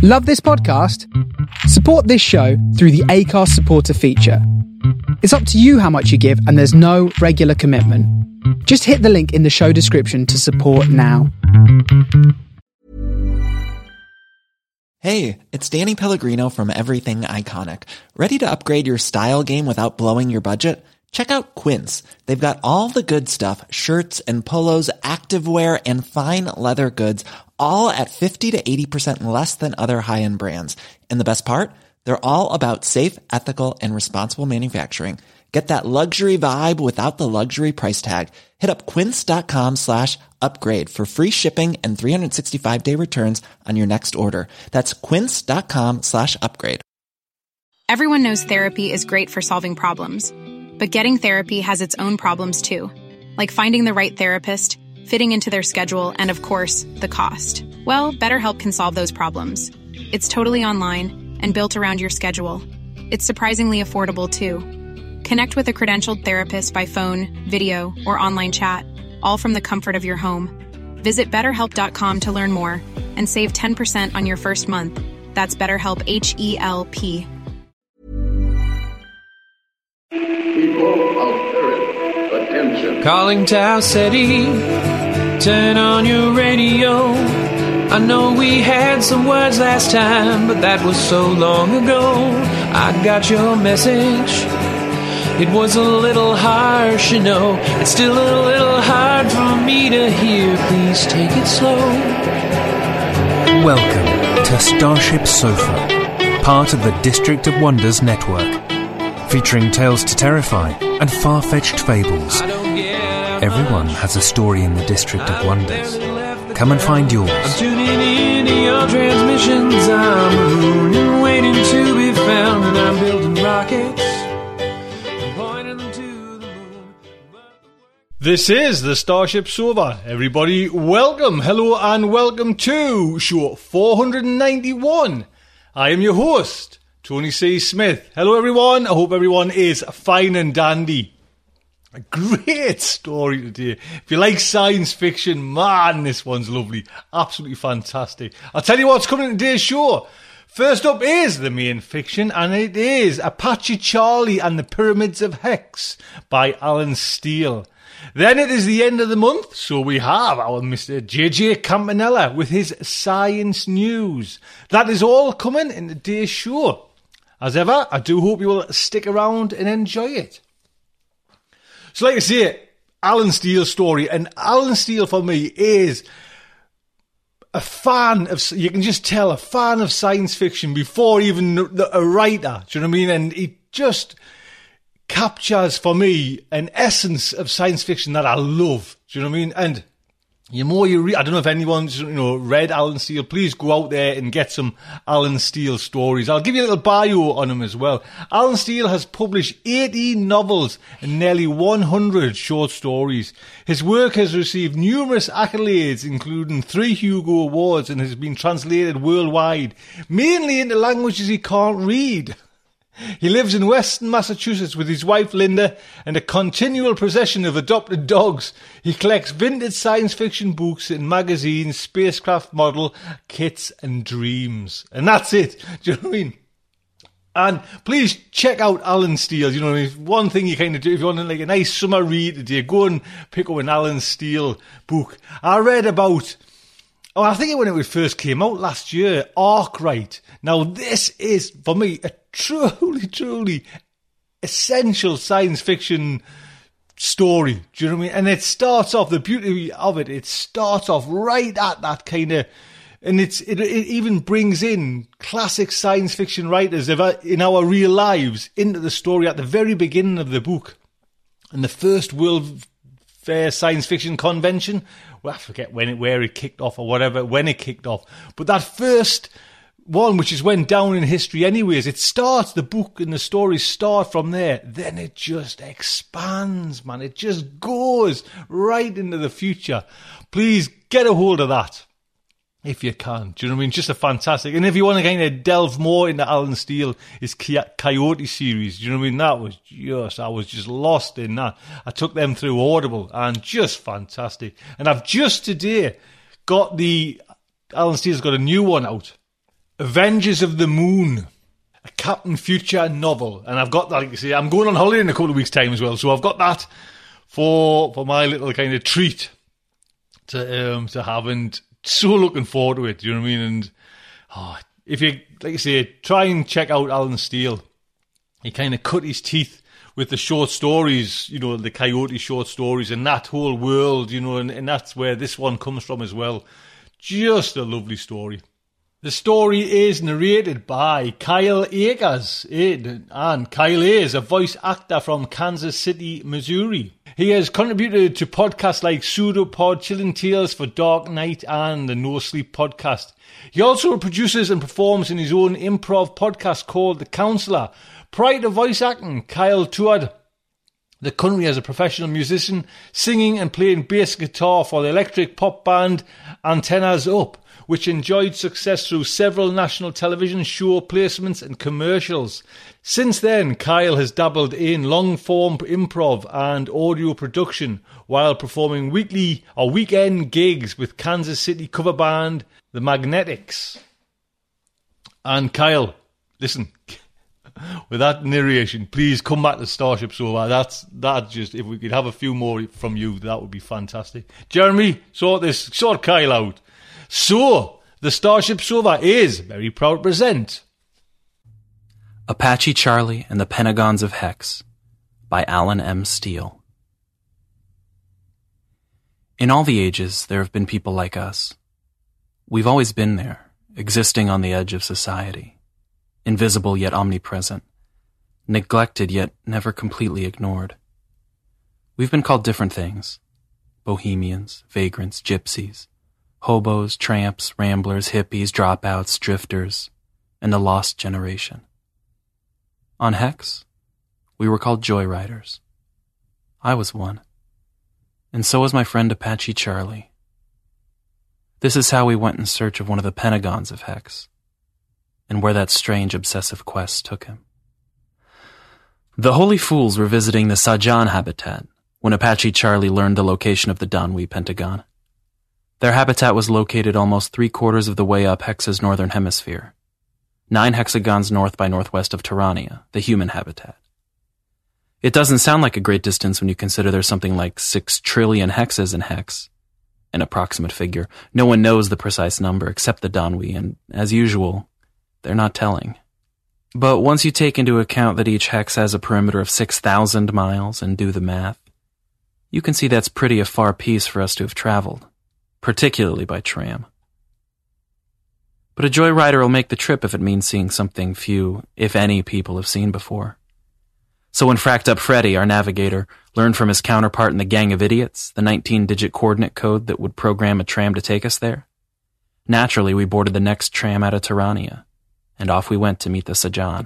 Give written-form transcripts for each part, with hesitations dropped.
Love this podcast? Support this show through the Acast supporter feature. It's up to you how much you give, and there's no regular commitment. Just hit the link in the show description to support now. Hey, it's Danny Pellegrino from Everything Iconic. Ready to upgrade your style game without blowing your budget? Check out Quince. They've got all the good stuff, shirts and polos, activewear, and fine leather goods, all at 50 to 80% less than other high-end brands. And the best part? They're all about safe, ethical, and responsible manufacturing. Get that luxury vibe without the luxury price tag. Hit up quince.com/upgrade for free shipping and 365-day returns on your next order. That's quince.com/upgrade. Everyone knows therapy is great for solving problems. But getting therapy has its own problems too, like finding the right therapist, fitting into their schedule, and of course, the cost. Well, BetterHelp can solve those problems. It's totally online and built around your schedule. It's surprisingly affordable too. Connect with a credentialed therapist by phone, video, or online chat, all from the comfort of your home. Visit BetterHelp.com to learn more and save 10% on your first month. That's BetterHelp, H-E-L-P. People of Earth, attention. Calling Tau City, turn on your radio. I know we had some words last time, but that was so long ago. I got your message. It was a little harsh, you know. It's still a little hard for me to hear. Please take it slow. Welcome to Starship Sofa, part of the District of Wonders network. Featuring tales to terrify and far-fetched fables. Everyone has a story in the District of Wonders. Come and find yours. I'm tuning in to your transmissions. I'm mooning, waiting to be found, and I'm building rockets and pointing them to the moon. This is the Starship Sofa. Everybody, welcome, hello, and welcome to show 491. I am your host, Tony C. Smith. Hello everyone, I hope everyone is fine and dandy. A great story today. If you like science fiction, man, this one's lovely. Absolutely fantastic. I'll tell you what's coming in today's show. First up is the main fiction, and it is Apache Charlie and the Pyramids of Hex by Alan Steele. Then it is the end of the month, so we have our Mr. JJ Campanella with his science news. That is all coming in today's show. As ever, I do hope you will stick around and enjoy it. So like I say, Alan Steele's story, and Alan Steele for me is a fan of, you can just tell, a fan of science fiction before even a writer, do you know what I mean? And he just captures for me an essence of science fiction that I love, do you know what I mean? And the more you read, I don't know if anyone's read Alan Steele, please go out there and get some Alan Steele stories. I'll give you a little bio on him as well. Alan Steele has published 18 novels and nearly 100 short stories. His work has received numerous accolades, including 3 Hugo Awards, and has been translated worldwide, mainly into languages he can't read. He lives in Western Massachusetts with his wife Linda and a continual procession of adopted dogs. He collects vintage science fiction books and magazines, spacecraft model kits and dreams. And that's it. Do you know what I mean? And please check out Alan Steele. You know, one thing you kind of do if you want like a nice summer read today, go and pick up an Alan Steele book. I read about, I think when it first came out last year, Arkwright. Now this is, for me, a truly essential science fiction story. Do you know what I mean? And it starts off, the beauty of it, it starts off right at that kind of, and it even brings in classic science fiction writers in our real lives into the story at the very beginning of the book. And the first World Fair Science Fiction Convention, well, I forget where it kicked off or whatever, when it kicked off. But that first one, which is went down in history anyways, it starts, the book and the stories start from there. Then it just expands, man. It just goes right into the future. Please get a hold of that if you can. Do you know what I mean? Just a fantastic. And if you want to kind of delve more into Alan Steele, his Coyote series, do you know what I mean? That was just, I was just lost in that. I took them through Audible and just fantastic. And I've just today got Alan Steele's got a new one out. Avengers of the Moon, a Captain Future novel. And I've got that, like you see, I'm going on holiday in a couple of weeks' time as well, so I've got that for my little kind of treat to have, and so looking forward to it, do you know what I mean? And if you, like I say, try and check out Alan Steele. He kind of cut his teeth with the short stories, you know, the Coyote short stories and that whole world, you know, and that's where this one comes from as well. Just a lovely story. The story is narrated by Kyle Akers, and Kyle is a voice actor from Kansas City, Missouri. He has contributed to podcasts like Pseudopod, Chilling Tales for Dark Night, and the No Sleep podcast. He also produces and performs in his own improv podcast called The Counselor. Prior to voice acting, Kyle toured the country as a professional musician, singing and playing bass guitar for the electric pop band Antennas Up, which enjoyed success through several national television show placements and commercials. Since then, Kyle has dabbled in long-form improv and audio production while performing weekly or weekend gigs with Kansas City cover band The Magnetics. And Kyle, listen, with that narration, please come back to Starship Sofa. That just, if we could have a few more from you, that would be fantastic. Jeremy, sort Kyle out. So, the Starship Sofa is very proud to present Apache Charlie and the Pentagons of Hex by Alan M. Steele. In all the ages, there have been people like us. We've always been there, existing on the edge of society, invisible yet omnipresent, neglected yet never completely ignored. We've been called different things: bohemians, vagrants, gypsies, hobos, tramps, ramblers, hippies, dropouts, drifters, and a lost generation. On Hex, we were called joyriders. I was one. And so was my friend Apache Charlie. This is how we went in search of one of the Pentagons of Hex, and where that strange obsessive quest took him. The Holy Fools were visiting the Sajan habitat when Apache Charlie learned the location of the Danwi Pentagon. Their habitat was located almost 3/4 of the way up Hex's northern hemisphere, 9 hexagons north by northwest of Terrania, the human habitat. It doesn't sound like a great distance when you consider there's something like 6 trillion hexes in Hex, an approximate figure. No one knows the precise number except the Danwi, and as usual, they're not telling. But once you take into account that each hex has a perimeter of 6,000 miles and do the math, you can see that's pretty a far piece for us to have traveled, particularly by tram. But a joyrider will make the trip if it means seeing something few, if any, people have seen before. So when Fracked Up Freddy, our navigator, learned from his counterpart in the Gang of Idiots the 19-digit coordinate code that would program a tram to take us there, naturally we boarded the next tram out of Terrania, and off we went to meet the Sajan.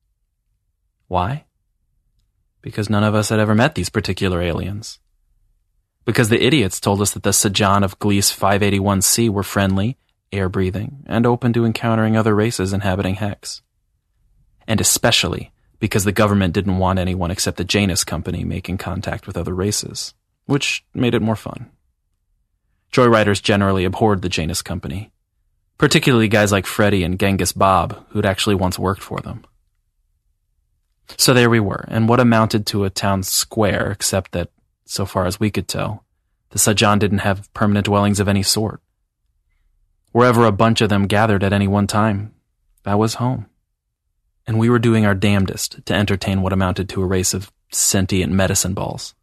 Why? Because none of us had ever met these particular aliens. Because the idiots told us that the Sajan of Gliese 581c were friendly, air-breathing, and open to encountering other races inhabiting Hex. And especially because the government didn't want anyone except the Janus Company making contact with other races, which made it more fun. Joyriders generally abhorred the Janus Company, particularly guys like Freddy and Genghis Bob, who'd actually once worked for them. So there we were, in what amounted to a town square, except that, so far as we could tell, the Sajan didn't have permanent dwellings of any sort. Wherever a bunch of them gathered at any one time, that was home. And we were doing our damnedest to entertain what amounted to a race of sentient medicine balls.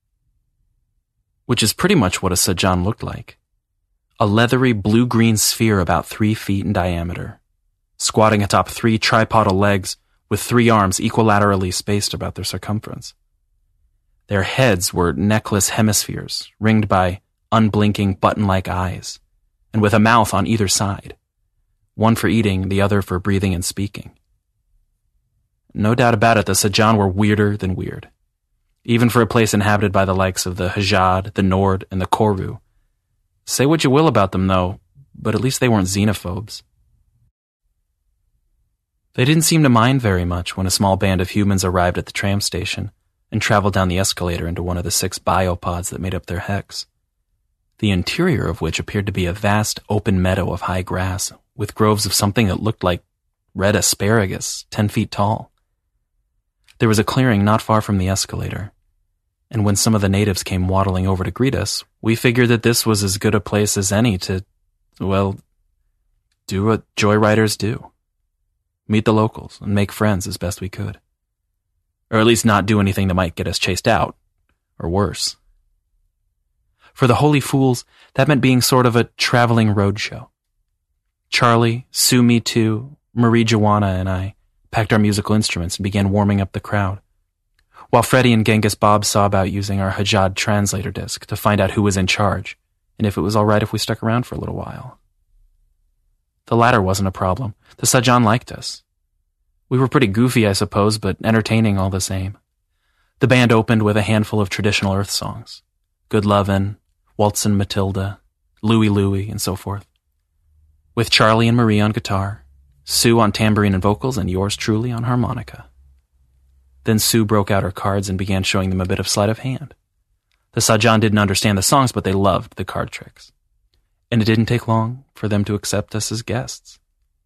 Which is pretty much what a Sajan looked like. A leathery blue-green sphere about 3 feet in diameter, squatting atop 3 tripodal legs with 3 arms equilaterally spaced about their circumference. Their heads were necklace hemispheres, ringed by unblinking button-like eyes, and with a mouth on either side, one for eating, the other for breathing and speaking. No doubt about it, the Sajan were weirder than weird, even for a place inhabited by the likes of the Hajad, the Nord, and the Koru. Say what you will about them, though, but at least they weren't xenophobes. They didn't seem to mind very much when a small band of humans arrived at the tram station and traveled down the escalator into one of the 6 biopods that made up their Hex. the interior of which appeared to be a vast open meadow of high grass with groves of something that looked like red asparagus, 10 feet tall. There was a clearing not far from the escalator, and when some of the natives came waddling over to greet us, we figured that this was as good a place as any to, well, do what joyriders do. Meet the locals and make friends as best we could. Or at least not do anything that might get us chased out, or worse. For the Holy Fools, that meant being sort of a traveling roadshow. Charlie, Sue Me Too, Marie Joanna, and I packed our musical instruments and began warming up the crowd, while Freddie and Genghis Bob saw about using our Hajjad translator disc to find out who was in charge, and if it was all right if we stuck around for a little while. The latter wasn't a problem. The Sajjan liked us. We were pretty goofy, I suppose, but entertaining all the same. The band opened with a handful of traditional Earth songs. Good Lovin', Waltzin' Matilda, Louie Louie, and so forth. With Charlie and Marie on guitar, Sue on tambourine and vocals, and yours truly on harmonica. Then Sue broke out her cards and began showing them a bit of sleight of hand. The Sajjan didn't understand the songs, but they loved the card tricks. And it didn't take long for them to accept us as guests.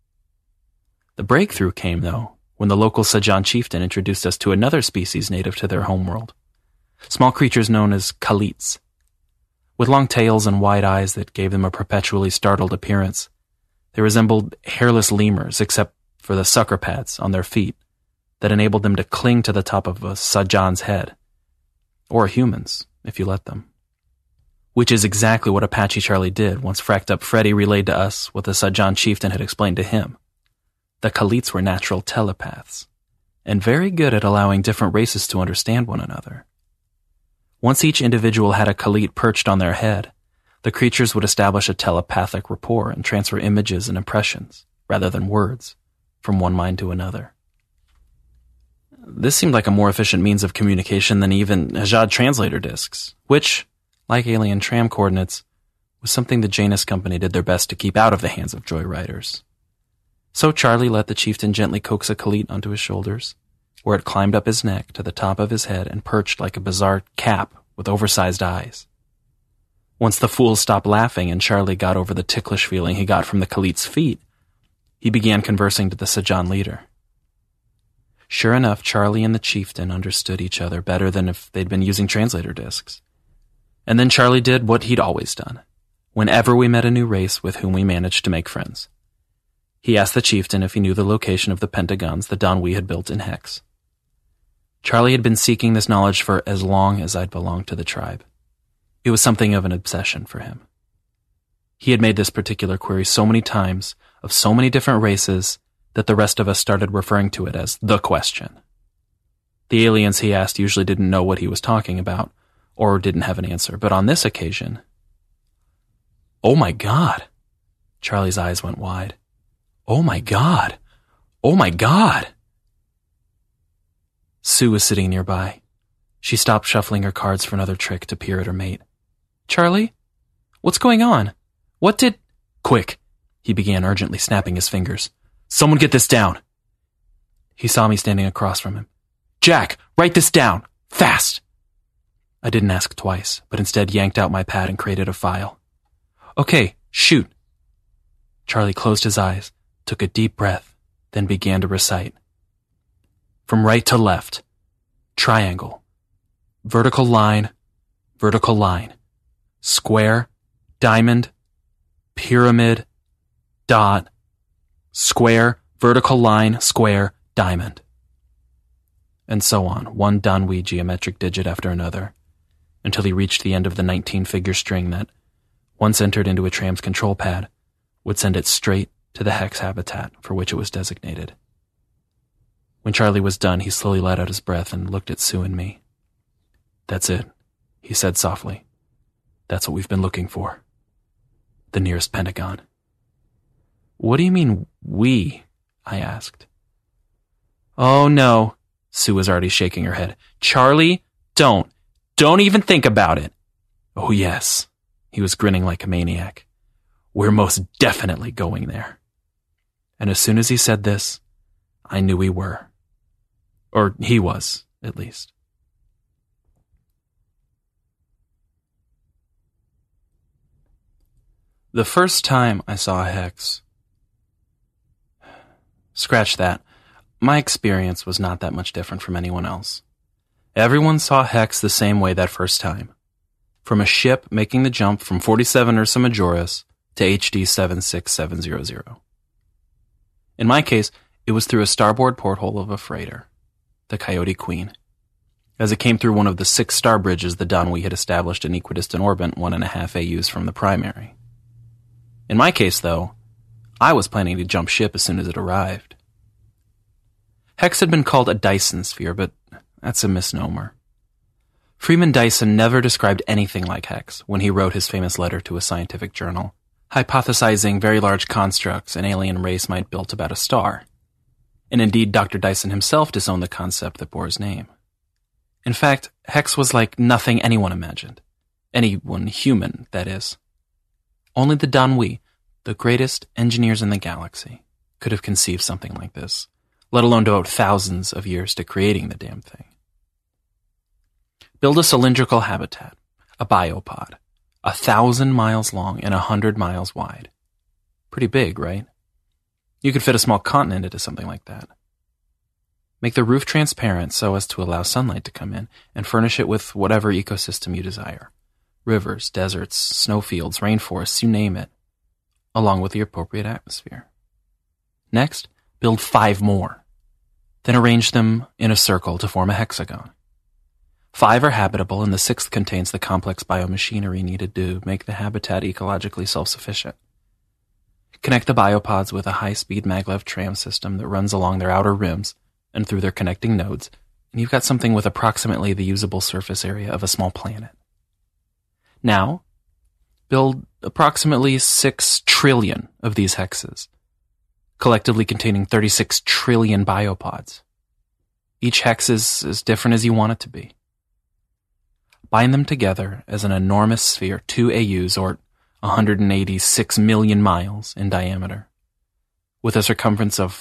The breakthrough came, though, when the local Sajjan chieftain introduced us to another species native to their homeworld. Small creatures known as Khalits. With long tails and wide eyes that gave them a perpetually startled appearance, they resembled hairless lemurs except for the sucker pads on their feet that enabled them to cling to the top of a Sajjan's head. Or humans, if you let them. Which is exactly what Apache Charlie did once Fracked Up Freddy relayed to us what the Sajjan chieftain had explained to him. The Khalits were natural telepaths, and very good at allowing different races to understand one another. Once each individual had a Khalit perched on their head, the creatures would establish a telepathic rapport and transfer images and impressions, rather than words, from one mind to another. This seemed like a more efficient means of communication than even Hajjad translator discs, which, like alien tram coordinates, was something the Janus Company did their best to keep out of the hands of joyriders. So Charlie let the chieftain gently coax a Khalit onto his shoulders, where it climbed up his neck to the top of his head and perched like a bizarre cap with oversized eyes. Once the fools stopped laughing and Charlie got over the ticklish feeling he got from the Khalit's feet, he began conversing to the Sajjan leader. Sure enough, Charlie and the chieftain understood each other better than if they'd been using translator discs. And then Charlie did what he'd always done, whenever we met a new race with whom we managed to make friends. He asked the chieftain if he knew the location of the pentagons the Donwee had built in Hex. Charlie had been seeking this knowledge for as long as I'd belonged to the tribe. It was something of an obsession for him. He had made this particular query so many times, of so many different races, that the rest of us started referring to it as the question. The aliens he asked usually didn't know what he was talking about, or didn't have an answer, but on this occasion... Oh my God! Charlie's eyes went wide. Oh my God! Oh my God! Sue was sitting nearby. She stopped shuffling her cards for another trick to peer at her mate. Charlie? What's going on? What did... Quick! He began urgently, snapping his fingers. Someone get this down! He saw me standing across from him. Jack, write this down! Fast! I didn't ask twice, but instead yanked out my pad and created a file. Okay, shoot! Charlie closed his eyes, took a deep breath, then began to recite. From right to left. Triangle. Vertical line. Vertical line. Square. Diamond. Pyramid. Dot. Square. Vertical line. Square. Diamond. And so on, one Donwee geometric digit after another, until he reached the end of the 19-figure string that, once entered into a tram's control pad, would send it straight to the Hex habitat for which it was designated. When Charlie was done, he slowly let out his breath and looked at Sue and me. That's it, he said softly. That's what we've been looking for. The nearest pentagon. What do you mean, we? I asked. Oh, no. Sue was already shaking her head. Charlie, don't. Don't even think about it. Oh, yes. He was grinning like a maniac. We're most definitely going there. And as soon as he said this, I knew we were. Or he was, at least. The first time I saw a hex... Scratch that. My experience was not that much different from anyone else. Everyone saw hex the same way that first time. From a ship making the jump from 47 Ursa Majoris to HD 76700. In my case, it was through a starboard porthole of a freighter, the Coyote Queen, as it came through one of the 6 star bridges the Donwee had established in equidistant orbit 1.5 AUs from the primary. In my case, though, I was planning to jump ship as soon as it arrived. Hex had been called a Dyson sphere, but that's a misnomer. Freeman Dyson never described anything like hex when he wrote his famous letter to a scientific journal, hypothesizing very large constructs an alien race might build about a star. And indeed, Dr. Dyson himself disowned the concept that bore his name. In fact, hex was like nothing anyone imagined. Anyone human, that is. Only the Donwee, the greatest engineers in the galaxy, could have conceived something like this, let alone devote thousands of years to creating the damn thing. Build a cylindrical habitat, a biopod, 1,000 miles long and 100 miles wide. Pretty big, right? You could fit a small continent into something like that. Make the roof transparent so as to allow sunlight to come in, and furnish it with whatever ecosystem you desire. Rivers, deserts, snowfields, rainforests, you name it, along with the appropriate atmosphere. Next, build 5 more. Then arrange them in a circle to form a hexagon. 5 are habitable, and the 6th contains the complex biomachinery needed to make the habitat ecologically self-sufficient. Connect the biopods with a high-speed maglev tram system that runs along their outer rims and through their connecting nodes, and you've got something with approximately the usable surface area of a small planet. Now, build approximately 6 trillion of these hexes, collectively containing 36 trillion biopods. Each hex is as different as you want it to be. Bind them together as an enormous sphere, 2 AUs, or 186 million miles in diameter, with a circumference of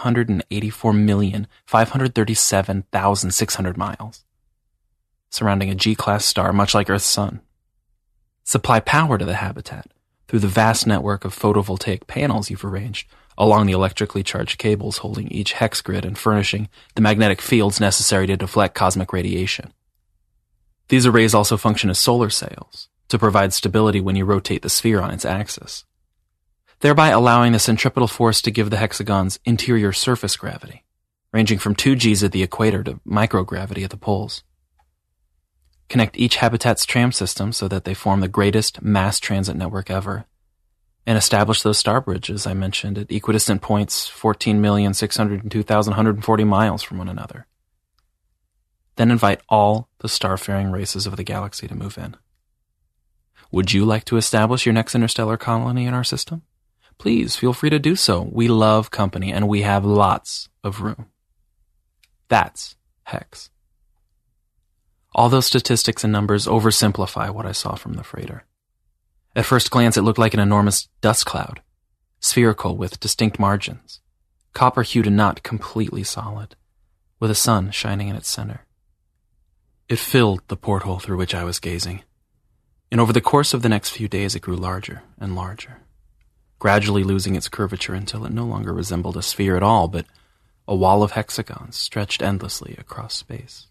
584,537,600 miles, surrounding a G-class star much like Earth's sun. Supply power to the habitat through the vast network of photovoltaic panels you've arranged along the electrically charged cables holding each hex grid and furnishing the magnetic fields necessary to deflect cosmic radiation. These arrays also function as solar sails to provide stability when you rotate the sphere on its axis, thereby allowing the centripetal force to give the hexagon's interior surface gravity, ranging from 2 Gs at the equator to microgravity at the poles. Connect each habitat's tram system so that they form the greatest mass transit network ever, and establish those star bridges I mentioned at equidistant points 14,602,140 miles from one another. Then invite all the starfaring races of the galaxy to move in. Would you like to establish your next interstellar colony in our system? Please feel free to do so. We love company, and we have lots of room. That's hex. All those statistics and numbers oversimplify what I saw from the freighter. At first glance, it looked like an enormous dust cloud, spherical with distinct margins, copper-hued and not completely solid, with a sun shining in its center. It filled the porthole through which I was gazing, and over the course of the next few days it grew larger and larger, gradually losing its curvature until it no longer resembled a sphere at all, but a wall of hexagons stretched endlessly across space.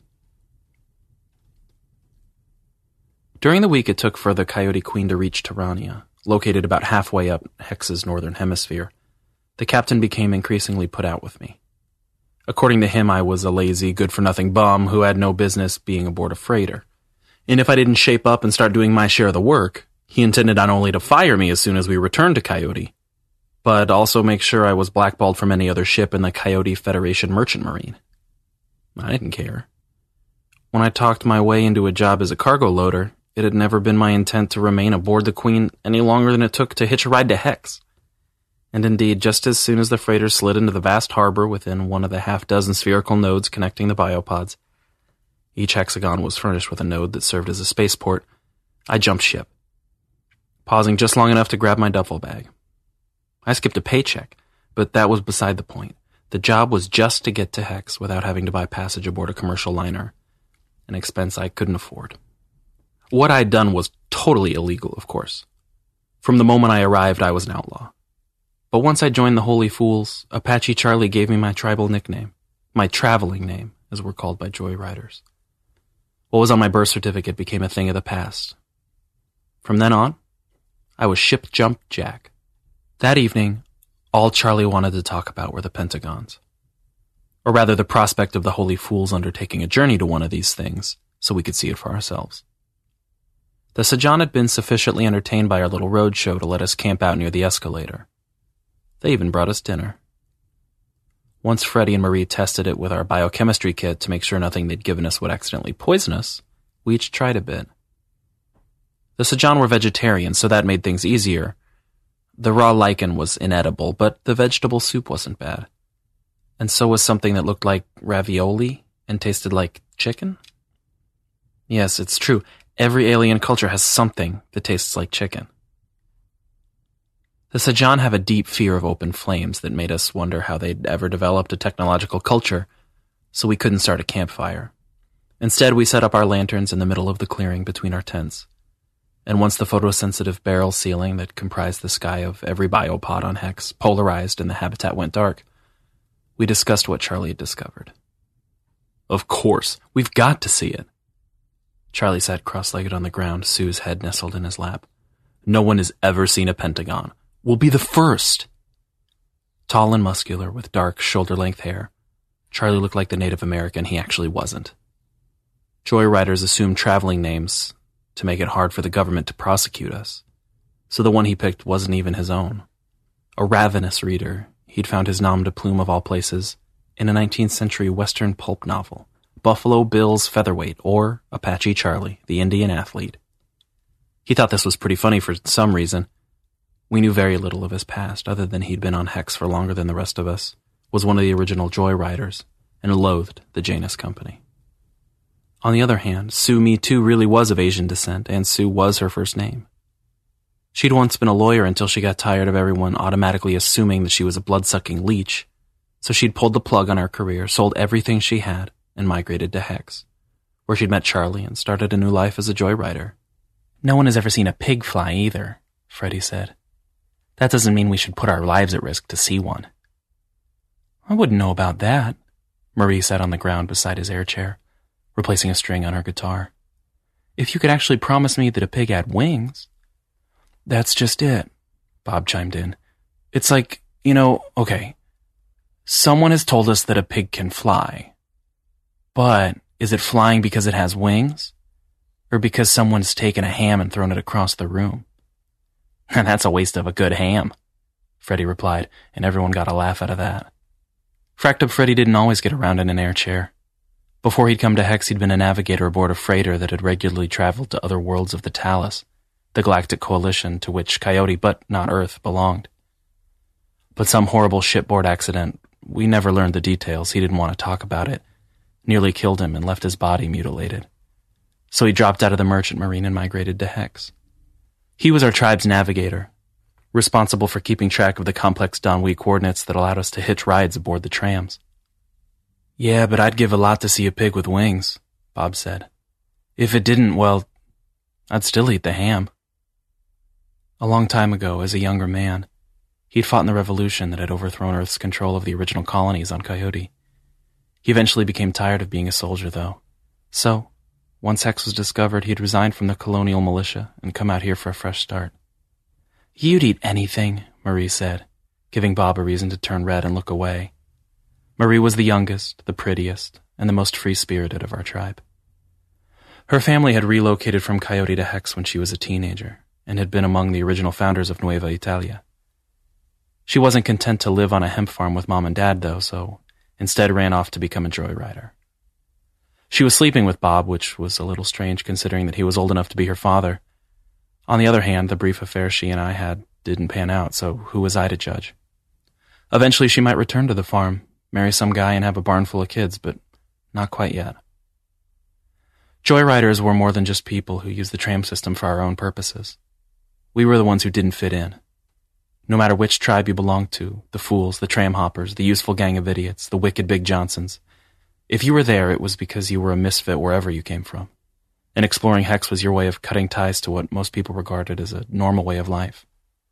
During the week it took for the Coyote Queen to reach Terrania, located about halfway up Hex's northern hemisphere, the captain became increasingly put out with me. According to him, I was a lazy, good-for-nothing bum who had no business being aboard a freighter. And if I didn't shape up and start doing my share of the work, he intended not only to fire me as soon as we returned to Coyote, but also make sure I was blackballed from any other ship in the Coyote Federation Merchant Marine. I didn't care. When I talked my way into a job as a cargo loader, it had never been my intent to remain aboard the Queen any longer than it took to hitch a ride to Hex. And indeed, just as soon as the freighter slid into the vast harbor within one of the 6 spherical nodes connecting the biopods, each hexagon was furnished with a node that served as a spaceport, I jumped ship, pausing just long enough to grab my duffel bag. I skipped a paycheck, but that was beside the point. The job was just to get to Hex without having to buy passage aboard a commercial liner, an expense I couldn't afford. What I'd done was totally illegal, of course. From the moment I arrived, I was an outlaw. But once I joined the Holy Fools, Apache Charlie gave me my tribal nickname, my traveling name, as we're called by joyriders. What was on my birth certificate became a thing of the past. From then on, I was Ship Jump Jack. That evening, all Charlie wanted to talk about were the Pentagons. Or rather, the prospect of the Holy Fools undertaking a journey to one of these things, so we could see it for ourselves. The Sajan had been sufficiently entertained by our little road show to let us camp out near the escalator. They even brought us dinner. Once Freddie and Marie tested it with our biochemistry kit to make sure nothing they'd given us would accidentally poison us, we each tried a bit. The Sajan were vegetarian, so that made things easier. The raw lichen was inedible, but the vegetable soup wasn't bad. And so was something that looked like ravioli and tasted like chicken. Yes, it's true. Every alien culture has something that tastes like chicken. The Sajan have a deep fear of open flames that made us wonder how they'd ever developed a technological culture, so we couldn't start a campfire. Instead, we set up our lanterns in the middle of the clearing between our tents. And once the photosensitive barrel ceiling that comprised the sky of every biopod on Hex polarized and the habitat went dark, we discussed what Charlie had discovered. Of course, we've got to see it. Charlie sat cross-legged on the ground, Sue's head nestled in his lap. No one has ever seen a pentagon. We'll be the first. Tall and muscular, with dark, shoulder-length hair, Charlie looked like the Native American he actually wasn't. Joyriders assumed traveling names to make it hard for the government to prosecute us, so the one he picked wasn't even his own. A ravenous reader, he'd found his nom de plume of all places in a 19th century Western pulp novel, Buffalo Bill's Featherweight, or Apache Charlie, the Indian athlete. He thought this was pretty funny for some reason. We knew very little of his past, other than he'd been on Hex for longer than the rest of us, was one of the original Joyriders, and loathed the Janus Company. On the other hand, Sue Me Too really was of Asian descent, and Sue was her first name. She'd once been a lawyer until she got tired of everyone automatically assuming that she was a blood-sucking leech, so she'd pulled the plug on her career, sold everything she had, and migrated to Hex, where she'd met Charlie and started a new life as a joyrider. No one has ever seen a pig fly either, Freddie said. That doesn't mean we should put our lives at risk to see one. I wouldn't know about that, Marie sat on the ground beside his air chair, replacing a string on her guitar. If you could actually promise me that a pig had wings. That's just it, Bob chimed in. It's like, okay, someone has told us that a pig can fly. But is it flying because it has wings? Or because someone's taken a ham and thrown it across the room? That's a waste of a good ham, Freddie replied, and everyone got a laugh out of that. Fracked Up Freddie didn't always get around in an air chair. Before he'd come to Hex, he'd been a navigator aboard a freighter that had regularly traveled to other worlds of the Talus, the galactic coalition to which Coyote, but not Earth, belonged. But some horrible shipboard accident, we never learned the details, he didn't want to talk about it, nearly killed him and left his body mutilated. So he dropped out of the merchant marine and migrated to Hex. He was our tribe's navigator, responsible for keeping track of the complex Donwee coordinates that allowed us to hitch rides aboard the trams. Yeah, but I'd give a lot to see a pig with wings, Bob said. If it didn't, well, I'd still eat the ham. A long time ago, as a younger man, he'd fought in the revolution that had overthrown Earth's control of the original colonies on Coyote. He eventually became tired of being a soldier, though. So, once Hex was discovered, he'd resigned from the colonial militia and come out here for a fresh start. You'd eat anything, Marie said, giving Bob a reason to turn red and look away. Marie was the youngest, the prettiest, and the most free-spirited of our tribe. Her family had relocated from Coyote to Hex when she was a teenager, and had been among the original founders of Nueva Italia. She wasn't content to live on a hemp farm with Mom and Dad, though, so instead ran off to become a joyrider. She was sleeping with Bob, which was a little strange considering that he was old enough to be her father. On the other hand, the brief affair she and I had didn't pan out, so who was I to judge? Eventually she might return to the farm, marry some guy and have a barn full of kids, but not quite yet. Joyriders were more than just people who used the tram system for our own purposes. We were the ones who didn't fit in. No matter which tribe you belonged to, the fools, the tram hoppers, the useful gang of idiots, the wicked Big Johnsons, if you were there, it was because you were a misfit wherever you came from. and exploring Hex was your way of cutting ties to what most people regarded as a normal way of life.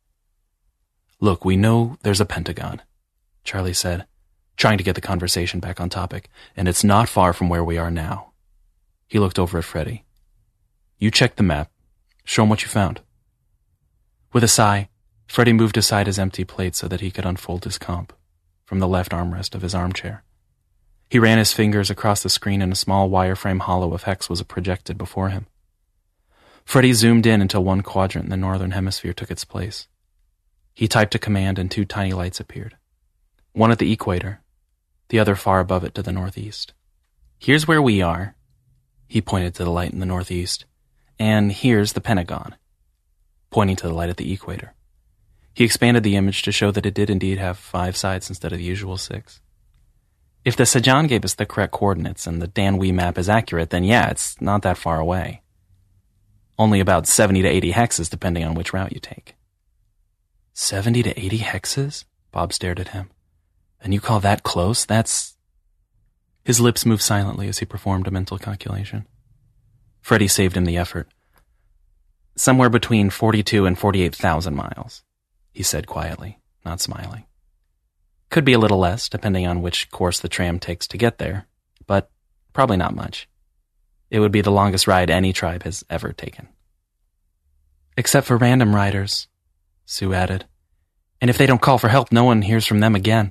Look, we know there's a Pentagon, Charlie said, trying to get the conversation back on topic, and it's not far from where we are now. He looked over at Freddie. You check the map. Show him what you found. With a sigh, Freddie moved aside his empty plate so that he could unfold his comp from the left armrest of his armchair. He ran his fingers across the screen and a small wireframe hollow of Hex was projected before him. Freddie zoomed in until one quadrant in the northern hemisphere took its place. He typed a command and two tiny lights appeared. One at the equator, the other far above it to the northeast. Here's where we are. He pointed to the light in the northeast. And here's the Pentagon, pointing to the light at the equator. He expanded the image to show that it did indeed have 5 sides instead of the usual 6. If the Sajan gave us the correct coordinates and the Dan-Wee map is accurate, then yeah, it's not that far away. Only about 70 to 80 hexes depending on which route you take. 70 to 80 hexes? Bob stared at him. And you call that close? That's... His lips moved silently as he performed a mental calculation. Freddie saved him the effort. Somewhere between 42 and 48,000 miles, he said quietly, not smiling. Could be a little less, depending on which course the tram takes to get there, but probably not much. It would be the longest ride any tribe has ever taken. Except for random riders, Sue added. And if they don't call for help, no one hears from them again.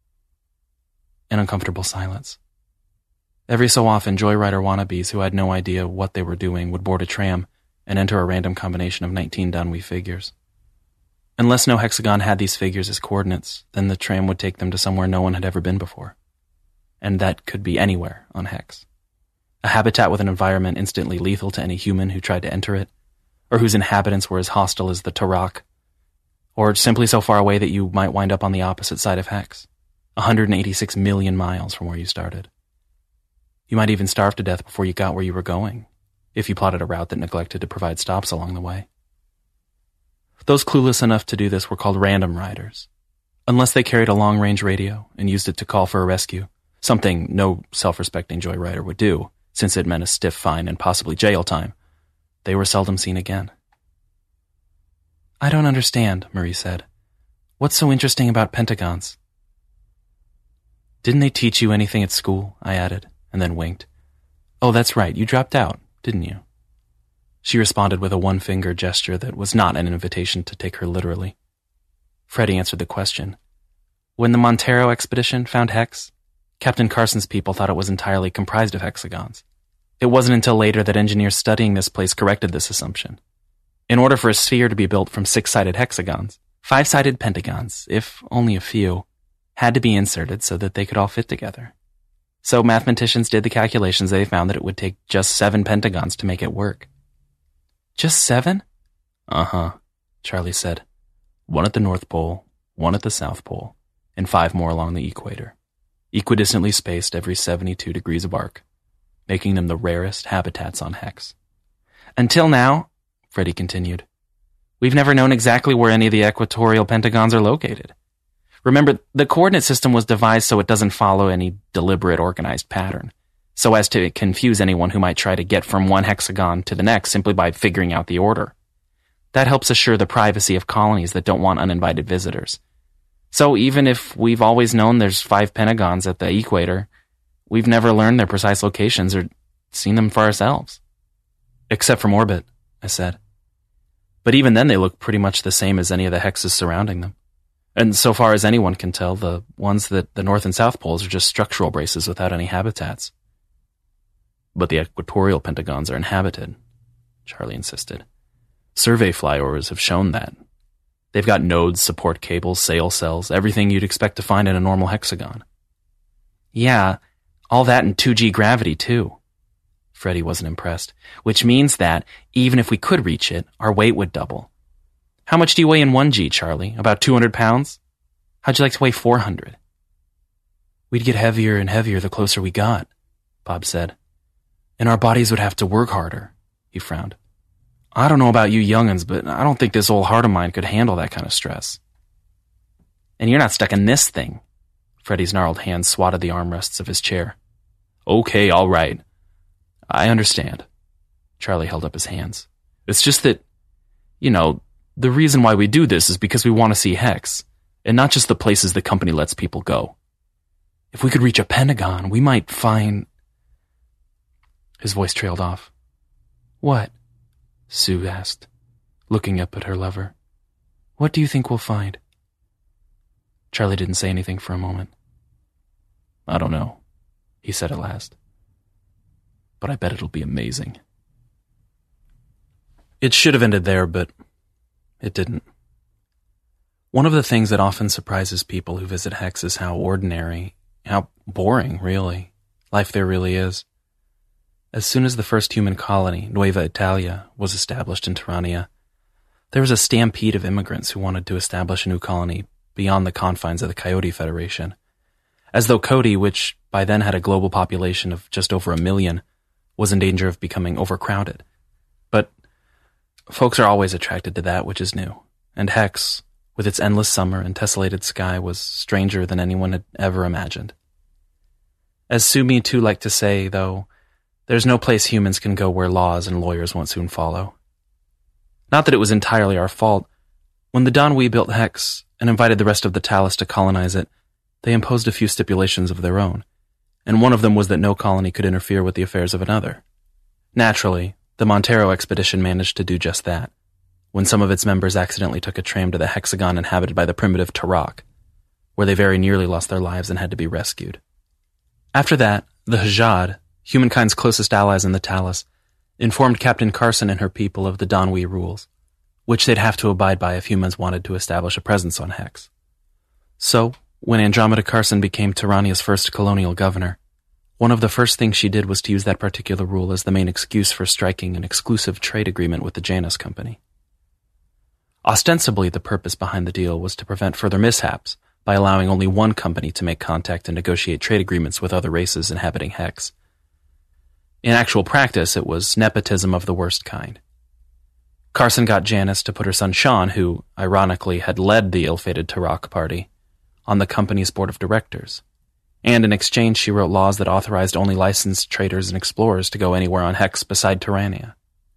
An uncomfortable silence. Every so often, joyrider wannabes who had no idea what they were doing would board a tram and enter a random combination of 19 Dan-Wee figures. Unless no hexagon had these figures as coordinates, then the tram would take them to somewhere no one had ever been before. And that could be anywhere on Hex. A habitat with an environment instantly lethal to any human who tried to enter it, or whose inhabitants were as hostile as the Tarak, or simply so far away that you might wind up on the opposite side of Hex, 186 million miles from where you started. You might even starve to death before you got where you were going, if you plotted a route that neglected to provide stops along the way. Those clueless enough to do this were called random riders, unless they carried a long-range radio and used it to call for a rescue, something no self-respecting joyrider would do, since it meant a stiff fine and possibly jail time. They were seldom seen again. I don't understand, Marie said. What's so interesting about pentagons? Didn't they teach you anything at school? I added, and then winked. Oh, that's right, you dropped out, didn't you? She responded with a one-finger gesture that was not an invitation to take her literally. Freddie answered the question. When the Montero expedition found Hex, Captain Carson's people thought it was entirely comprised of hexagons. It wasn't until later that engineers studying this place corrected this assumption. In order for a sphere to be built from 6-sided hexagons, 5-sided pentagons, if only a few, had to be inserted so that they could all fit together. So mathematicians did the calculations. They found that it would take just 7 pentagons to make it work. Just 7? Uh-huh, Charlie said. 1 at the North Pole, 1 at the South Pole, and 5 more along the equator, equidistantly spaced every 72 degrees of arc, making them the rarest habitats on Hex. Until now, Freddie continued, we've never known exactly where any of the equatorial pentagons are located. Remember, the coordinate system was devised so it doesn't follow any deliberate organized pattern, so as to confuse anyone who might try to get from one hexagon to the next simply by figuring out the order. That helps assure the privacy of colonies that don't want uninvited visitors. So even if we've always known there's 5 pentagons at the equator, we've never learned their precise locations or seen them for ourselves. Except from orbit, I said. But even then they look pretty much the same as any of the hexes surrounding them. And so far as anyone can tell, the ones that the North and South Poles are just structural braces without any habitats. But the equatorial pentagons are inhabited, Charlie insisted. Survey flyovers have shown that. They've got nodes, support cables, sail cells, everything you'd expect to find in a normal hexagon. Yeah, all that in 2G gravity, too. Freddie wasn't impressed, which means that, even if we could reach it, our weight would double. How much do you weigh in 1G, Charlie? About 200 pounds? How'd you like to weigh 400? We'd get heavier and heavier the closer we got, Bob said. And our bodies would have to work harder, he frowned. I don't know about you young'uns, but I don't think this old heart of mine could handle that kind of stress. And you're not stuck in this thing. Freddie's gnarled hand swatted the armrests of his chair. Okay, all right. I understand. Charlie held up his hands. It's just that, the reason why we do this is because we want to see Hex, and not just the places the company lets people go. If we could reach a Pentagon, we might find... His voice trailed off. What? Sue asked, looking up at her lover. What do you think we'll find? Charlie didn't say anything for a moment. I don't know, he said at last. But I bet it'll be amazing. It should have ended there, but it didn't. One of the things that often surprises people who visit Hex is how ordinary, how boring, really, life there really is. As soon as the first human colony, Nueva Italia, was established in Terrania, there was a stampede of immigrants who wanted to establish a new colony beyond the confines of the Coyote Federation, as though Cody, which by then had a global population of just over 1 million, was in danger of becoming overcrowded. But folks are always attracted to that which is new, and Hex, with its endless summer and tessellated sky, was stranger than anyone had ever imagined. As Sue Me Too liked to say, though, there's no place humans can go where laws and lawyers won't soon follow. Not that it was entirely our fault. When the Donwee built Hex and invited the rest of the Talus to colonize it, they imposed a few stipulations of their own, and one of them was that no colony could interfere with the affairs of another. Naturally, the Montero expedition managed to do just that, when some of its members accidentally took a tram to the hexagon inhabited by the primitive Tarak, where they very nearly lost their lives and had to be rescued. After that, the Hajad, humankind's closest allies in the Talus, informed Captain Carson and her people of the Donwee rules, which they'd have to abide by if humans wanted to establish a presence on Hex. So, when Andromeda Carson became Terrania's first colonial governor, one of the first things she did was to use that particular rule as the main excuse for striking an exclusive trade agreement with the Janus Company. Ostensibly, the purpose behind the deal was to prevent further mishaps by allowing only one company to make contact and negotiate trade agreements with other races inhabiting Hex. In actual practice, it was nepotism of the worst kind. Carson got Janus to put her son Sean, who, ironically, had led the ill-fated Tarak party, on the company's board of directors, and in exchange she wrote laws that authorized only licensed traders and explorers to go anywhere on Hex beside Terrania.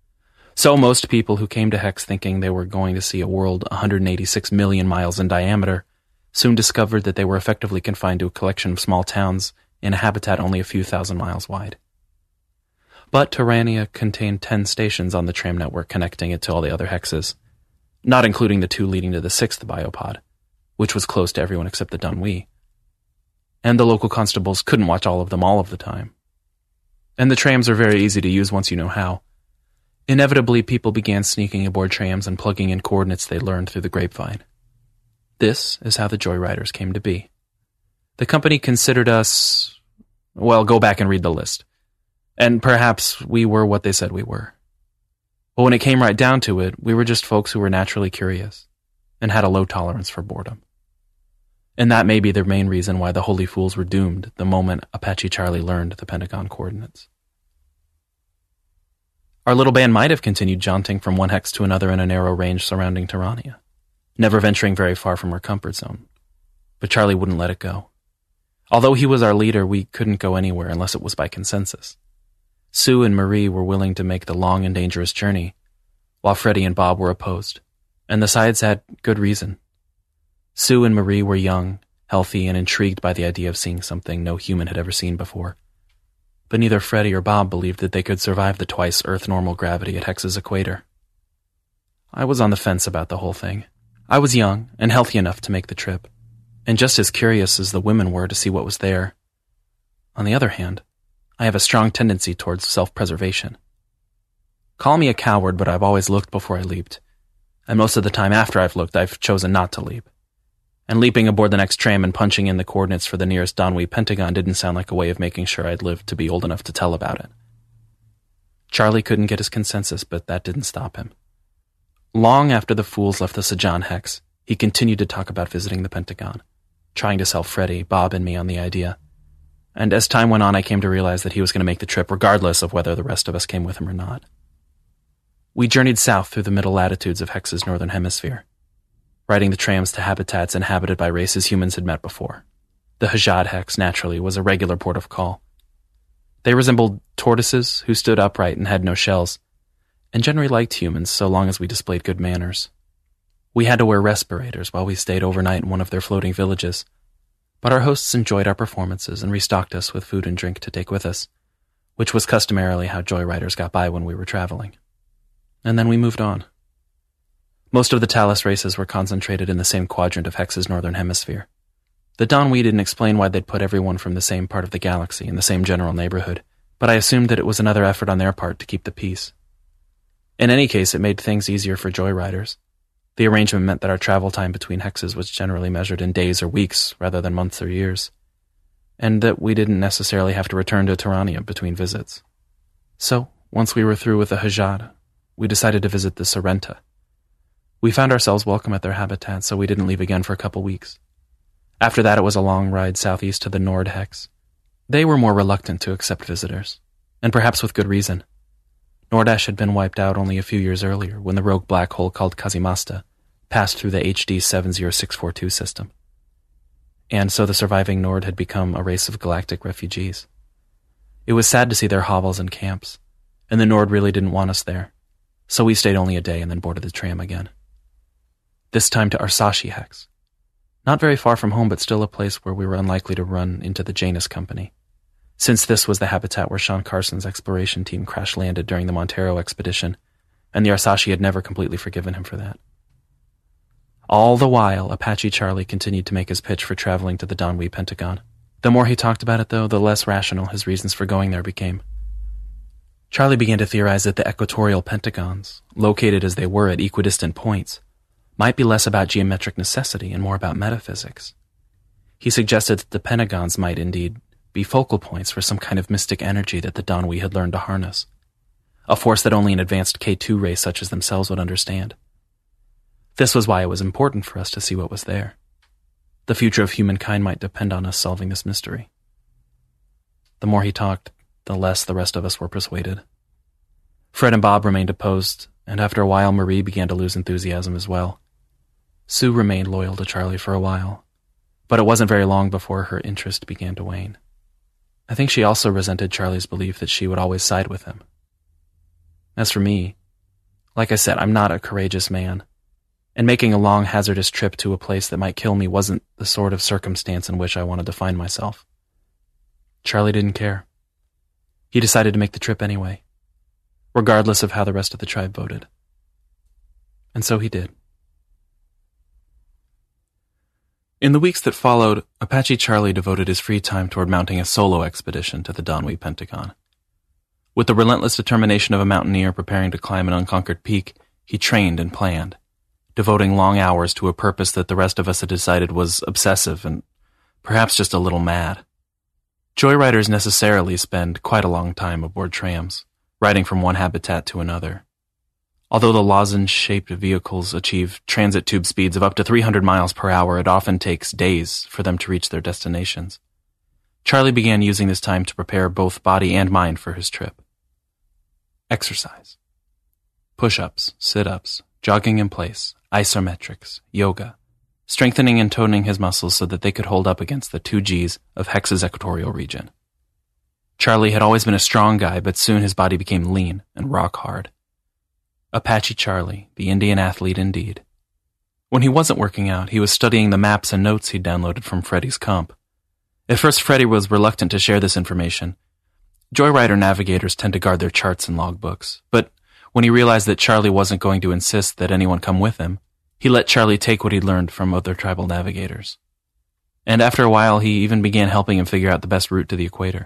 So most people who came to Hex thinking they were going to see a world 186 million miles in diameter soon discovered that they were effectively confined to a collection of small towns in a habitat only a few thousand miles wide. But Terrania contained 10 stations on the tram network connecting it to all the other hexes, not including the 2 leading to the 6th biopod, which was closed to everyone except the Donwee. And the local constables couldn't watch all of them all of the time. And the trams are very easy to use once you know how. Inevitably, people began sneaking aboard trams and plugging in coordinates they learned through the grapevine. This is how the Joyriders came to be. The company considered us... well, go back and read the list. And perhaps we were what they said we were. But when it came right down to it, we were just folks who were naturally curious and had a low tolerance for boredom. And that may be the main reason why the Holy Fools were doomed the moment Apache Charlie learned the Pentagon coordinates. Our little band might have continued jaunting from one hex to another in a narrow range surrounding Terrania, never venturing very far from our comfort zone. But Charlie wouldn't let it go. Although he was our leader, we couldn't go anywhere unless it was by consensus. Sue and Marie were willing to make the long and dangerous journey, while Freddie and Bob were opposed, and the sides had good reason. Sue and Marie were young, healthy, and intrigued by the idea of seeing something no human had ever seen before. But neither Freddie or Bob believed that they could survive the twice Earth-normal gravity at Hex's equator. I was on the fence about the whole thing. I was young and healthy enough to make the trip, and just as curious as the women were to see what was there. On the other hand, I have a strong tendency towards self-preservation. Call me a coward, but I've always looked before I leaped, and most of the time after I've looked, I've chosen not to leap. And leaping aboard the next tram and punching in the coordinates for the nearest Donwee Pentagon didn't sound like a way of making sure I'd lived to be old enough to tell about it. Charlie couldn't get his consensus, but that didn't stop him. Long after the fools left the Sajan Hex, he continued to talk about visiting the Pentagon, trying to sell Freddie, Bob, and me on the idea. And as time went on, I came to realize that he was going to make the trip regardless of whether the rest of us came with him or not. We journeyed south through the middle latitudes of Hex's northern hemisphere, riding the trams to habitats inhabited by races humans had met before. The Hajad Hex, naturally, was a regular port of call. They resembled tortoises who stood upright and had no shells, and generally liked humans so long as we displayed good manners. We had to wear respirators while we stayed overnight in one of their floating villages, but our hosts enjoyed our performances and restocked us with food and drink to take with us, which was customarily how joyriders got by when we were traveling. And then we moved on. Most of the Talus races were concentrated in the same quadrant of Hex's northern hemisphere. The Donwee didn't explain why they'd put everyone from the same part of the galaxy in the same general neighborhood, but I assumed that it was another effort on their part to keep the peace. In any case, it made things easier for joyriders. The arrangement meant that our travel time between hexes was generally measured in days or weeks rather than months or years, and that we didn't necessarily have to return to Terrania between visits. So, once we were through with the Hajad, we decided to visit the Sorrenta. We found ourselves welcome at their habitat, so we didn't leave again for a couple weeks. After that, it was a long ride southeast to the Nord Hex. They were more reluctant to accept visitors, and perhaps with good reason. Nordash had been wiped out only a few years earlier when the rogue black hole called Kazimasta passed through the HD 70642 system. And so the surviving Nord had become a race of galactic refugees. It was sad to see their hovels and camps, and the Nord really didn't want us there, so we stayed only a day and then boarded the tram again. This time to Arsashi Hex. Not very far from home, but still a place where we were unlikely to run into the Janus Company, since this was the habitat where Sean Carson's exploration team crash-landed during the Montero expedition, and the Arsashi had never completely forgiven him for that. All the while, Apache Charlie continued to make his pitch for traveling to the Donwee Pentagon. The more he talked about it, though, the less rational his reasons for going there became. Charlie began to theorize that the equatorial pentagons, located as they were at equidistant points, might be less about geometric necessity and more about metaphysics. He suggested that the pentagons might indeed be focal points for some kind of mystic energy that the Donwee had learned to harness, a force that only an advanced K2 race such as themselves would understand. This was why it was important for us to see what was there. The future of humankind might depend on us solving this mystery. The more he talked, the less the rest of us were persuaded. Fred and Bob remained opposed, and after a while Marie began to lose enthusiasm as well. Sue remained loyal to Charlie for a while, but it wasn't very long before her interest began to wane. I think she also resented Charlie's belief that she would always side with him. As for me, like I said, I'm not a courageous man, and making a long, hazardous trip to a place that might kill me wasn't the sort of circumstance in which I wanted to find myself. Charlie didn't care. He decided to make the trip anyway, regardless of how the rest of the tribe voted. And so he did. In the weeks that followed, Apache Charlie devoted his free time toward mounting a solo expedition to the Donwee Pentagon. With the relentless determination of a mountaineer preparing to climb an unconquered peak, he trained and planned, devoting long hours to a purpose that the rest of us had decided was obsessive and perhaps just a little mad. Joyriders necessarily spend quite a long time aboard trams, riding from one habitat to another. Although the lozenge-shaped vehicles achieve transit tube speeds of up to 300 miles per hour, it often takes days for them to reach their destinations. Charlie began using this time to prepare both body and mind for his trip. Exercise. Push-ups, sit-ups, jogging in place, isometrics, yoga, strengthening and toning his muscles so that they could hold up against the 2 Gs of Hex's equatorial region. Charlie had always been a strong guy, but soon his body became lean and rock hard. Apache Charlie, the Indian athlete indeed. When he wasn't working out, he was studying the maps and notes he'd downloaded from Freddy's comp. At first, Freddy was reluctant to share this information. Joyrider navigators tend to guard their charts and logbooks, but when he realized that Charlie wasn't going to insist that anyone come with him, he let Charlie take what he'd learned from other tribal navigators. And after a while, he even began helping him figure out the best route to the equator.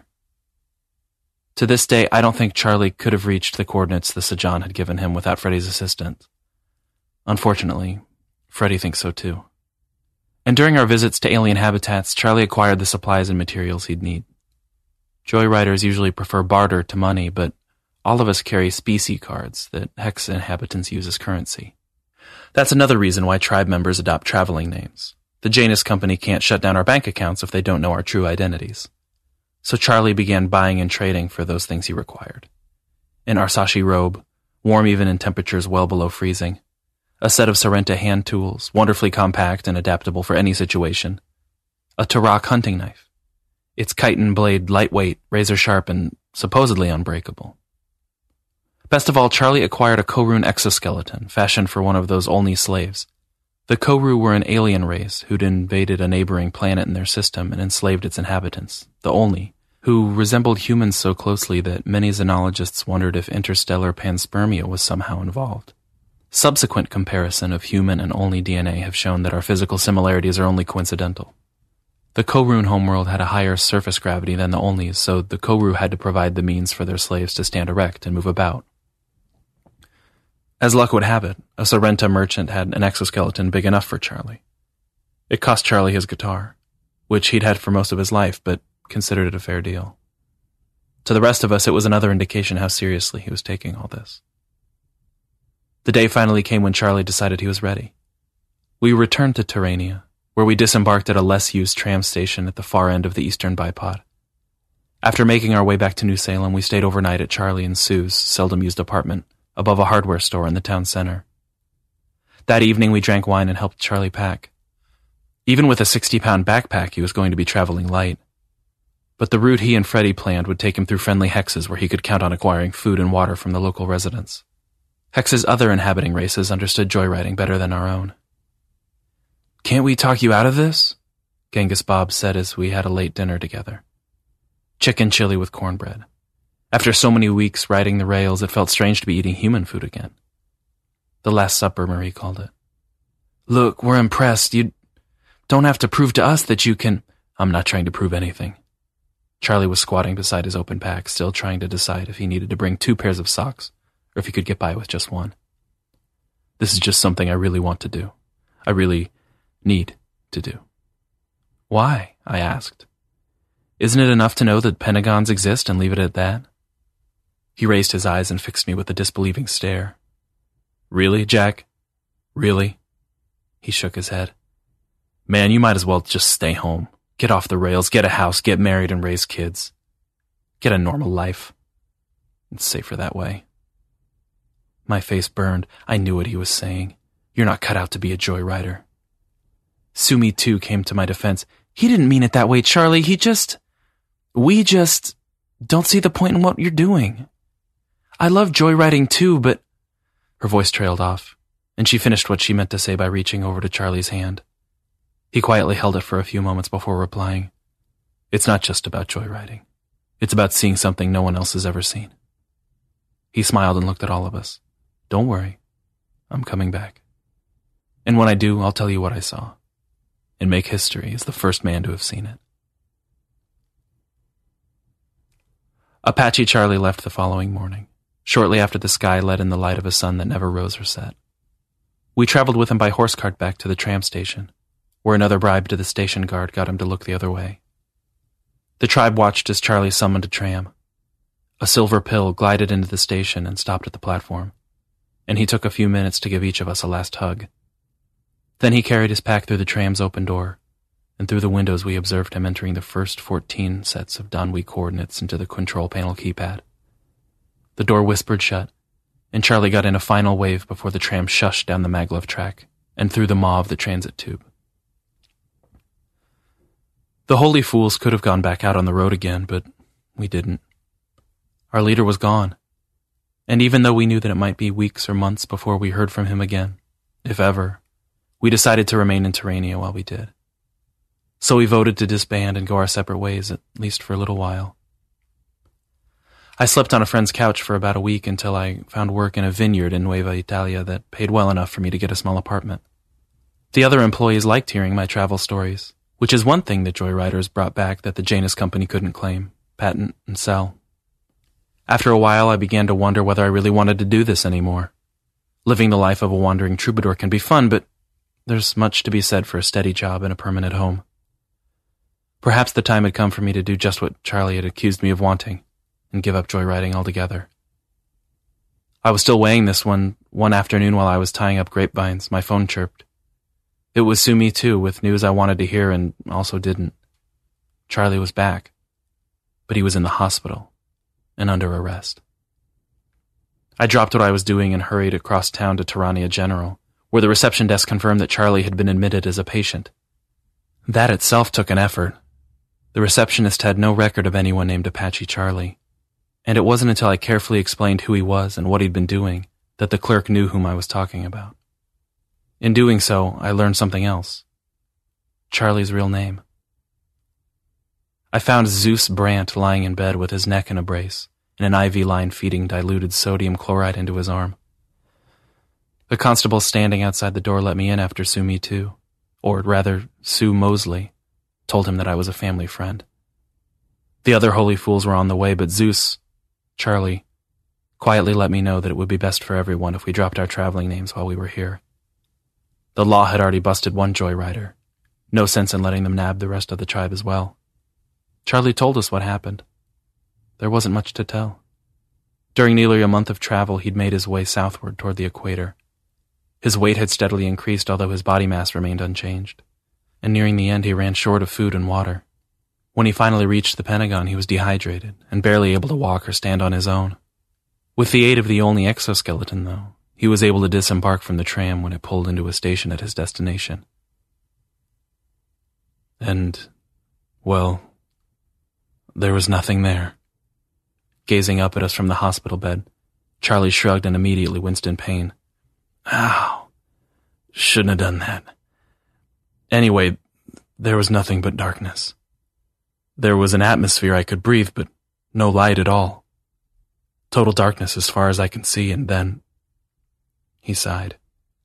To this day, I don't think Charlie could have reached the coordinates the Sajan had given him without Freddy's assistance. Unfortunately, Freddy thinks so too. And during our visits to alien habitats, Charlie acquired the supplies and materials he'd need. Joyriders usually prefer barter to money, but all of us carry specie cards that Hex inhabitants use as currency. That's another reason why tribe members adopt traveling names. The Janus Company can't shut down our bank accounts if they don't know our true identities. So Charlie began buying and trading for those things he required. An Arsashi robe, warm even in temperatures well below freezing. A set of Sorrenta hand tools, wonderfully compact and adaptable for any situation. A Tarak hunting knife. Its chitin blade lightweight, razor-sharp, and supposedly unbreakable. Best of all, Charlie acquired a Korun exoskeleton, fashioned for one of those Olney slaves. The Koru were an alien race who'd invaded a neighboring planet in their system and enslaved its inhabitants, the Olney, who resembled humans so closely that many xenologists wondered if interstellar panspermia was somehow involved. Subsequent comparison of human and Olney DNA have shown that our physical similarities are only coincidental. The Korun homeworld had a higher surface gravity than the Olneys, so the Koru had to provide the means for their slaves to stand erect and move about. As luck would have it, a Sorrento merchant had an exoskeleton big enough for Charlie. It cost Charlie his guitar, which he'd had for most of his life, but considered it a fair deal. To the rest of us, it was another indication how seriously he was taking all this. The day finally came when Charlie decided he was ready. We returned to Terrania, where we disembarked at a less-used tram station at the far end of the eastern bipod. After making our way back to New Salem, we stayed overnight at Charlie and Sue's seldom-used apartment, above a hardware store in the town center. That evening we drank wine and helped Charlie pack. Even with a 60-pound backpack, he was going to be traveling light. But the route he and Freddie planned would take him through friendly hexes where he could count on acquiring food and water from the local residents. Hex's other inhabiting races understood joyriding better than our own. "Can't we talk you out of this?" Genghis Bob said as we had a late dinner together. Chicken chili with cornbread. After so many weeks riding the rails, it felt strange to be eating human food again. The Last Supper, Marie called it. "Look, we're impressed. You don't have to prove to us that you can—" "I'm not trying to prove anything." Charlie was squatting beside his open pack, still trying to decide if he needed to bring 2 pairs of socks, or if he could get by with just one. "This is just something I really want to do. I really need to do." "Why?" I asked. "Isn't it enough to know that Pentagons exist and leave it at that?" He raised his eyes and fixed me with a disbelieving stare. "Really, Jack? Really?" He shook his head. "Man, you might as well just stay home. Get off the rails, get a house, get married and raise kids. Get a normal life. It's safer that way." My face burned. I knew what he was saying. You're not cut out to be a joyrider. Sumi, too, came to my defense. "He didn't mean it that way, Charlie. We just don't see the point in what you're doing. I love joyriding too, but—" Her voice trailed off, and she finished what she meant to say by reaching over to Charlie's hand. He quietly held it for a few moments before replying, "It's not just about joyriding. It's about seeing something no one else has ever seen." He smiled and looked at all of us. "Don't worry. I'm coming back. And when I do, I'll tell you what I saw, and make history as the first man to have seen it." Apache Charlie left the following morning, shortly after the sky let in the light of a sun that never rose or set. We traveled with him by horse cart back to the tram station, where another bribe to the station guard got him to look the other way. The tribe watched as Charlie summoned a tram. A silver pill glided into the station and stopped at the platform, and he took a few minutes to give each of us a last hug. Then he carried his pack through the tram's open door, and through the windows we observed him entering the first 14 sets of Donwee coordinates into the control panel keypad. The door whispered shut, and Charlie got in a final wave before the tram shushed down the maglev track and through the maw of the transit tube. The holy fools could have gone back out on the road again, but we didn't. Our leader was gone, and even though we knew that it might be weeks or months before we heard from him again, if ever, we decided to remain in Terrania while we did. So we voted to disband and go our separate ways, at least for a little while. I slept on a friend's couch for about a week until I found work in a vineyard in Nueva Italia that paid well enough for me to get a small apartment. The other employees liked hearing my travel stories, which is one thing that joyriders brought back that the Janus Company couldn't claim, patent, and sell. After a while, I began to wonder whether I really wanted to do this anymore. Living the life of a wandering troubadour can be fun, but there's much to be said for a steady job and a permanent home. Perhaps the time had come for me to do just what Charlie had accused me of wanting, and give up joyriding altogether. I was still weighing this one afternoon while I was tying up grapevines. My phone chirped. It was Sumi, too, with news I wanted to hear and also didn't. Charlie was back, but he was in the hospital and under arrest. I dropped what I was doing and hurried across town to Terrania General, where the reception desk confirmed that Charlie had been admitted as a patient. That itself took an effort. The receptionist had no record of anyone named Apache Charlie, And it wasn't until I carefully explained who he was and what he'd been doing that the clerk knew whom I was talking about. In doing so, I learned something else. Charlie's real name. I found Zeus Brandt lying in bed with his neck in a brace and an IV line feeding diluted sodium chloride into his arm. The constable standing outside the door let me in after Sue Me Too, or rather, Sue Mosley, told him that I was a family friend. The other holy fools were on the way, but Zeus, Charlie, quietly let me know that it would be best for everyone if we dropped our traveling names while we were here. The law had already busted one joyrider. No sense in letting them nab the rest of the tribe as well. Charlie told us what happened. There wasn't much to tell. During nearly a month of travel, he'd made his way southward toward the equator. His weight had steadily increased, although his body mass remained unchanged. And nearing the end, he ran short of food and water. When he finally reached the Pentagon, he was dehydrated and barely able to walk or stand on his own. With the aid of the only exoskeleton, though, he was able to disembark from the tram when it pulled into a station at his destination. And, well, there was nothing there. Gazing up at us from the hospital bed, Charlie shrugged and immediately winced in pain. Ow. Shouldn't have done that. Anyway, there was nothing but darkness. There was an atmosphere I could breathe, but no light at all. Total darkness as far as I can see, and then... He sighed.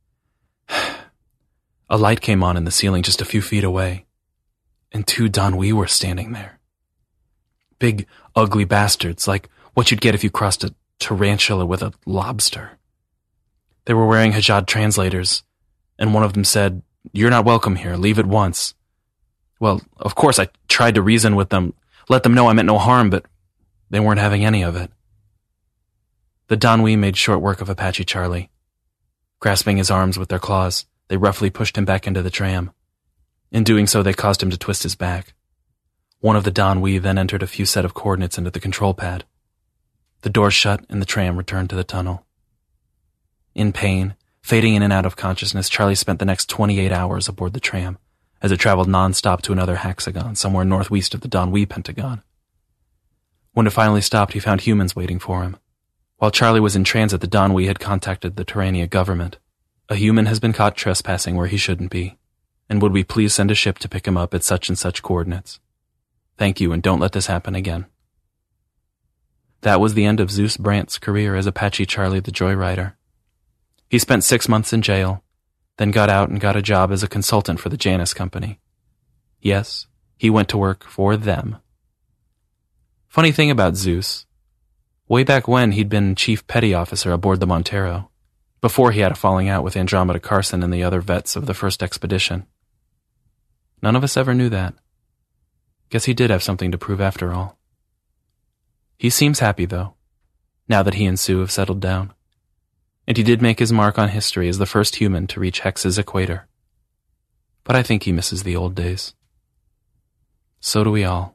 A light came on in the ceiling just a few feet away, and 2 Danwi were standing there. Big, ugly bastards, like what you'd get if you crossed a tarantula with a lobster. They were wearing hijab translators, and one of them said, "You're not welcome here, leave at once." Well, of course I tried to reason with them, let them know I meant no harm, but they weren't having any of it. The Danwi made short work of Apache Charlie. Grasping his arms with their claws, they roughly pushed him back into the tram. In doing so, they caused him to twist his back. One of the Danwi then entered a few set of coordinates into the control pad. The door shut and the tram returned to the tunnel. In pain, fading in and out of consciousness, Charlie spent the next 28 hours aboard the tram as it traveled non-stop to another hexagon somewhere northwest of the Danwi Pentagon. When it finally stopped, he found humans waiting for him. While Charlie was in transit, the Danwi had contacted the Terrania government. A human has been caught trespassing where he shouldn't be, and would we please send a ship to pick him up at such and such coordinates. Thank you, and don't let this happen again. That was the end of Zeus Brandt's career as Apache Charlie the Joyrider. He spent 6 months in jail, then got out and got a job as a consultant for the Janus Company. Yes, he went to work for them. Funny thing about Zeus, way back when he'd been chief petty officer aboard the Montero, before he had a falling out with Andromeda Carson and the other vets of the first expedition. None of us ever knew that. Guess he did have something to prove after all. He seems happy, though, now that he and Sue have settled down. And he did make his mark on history as the first human to reach Hex's equator. But I think he misses the old days. So do we all.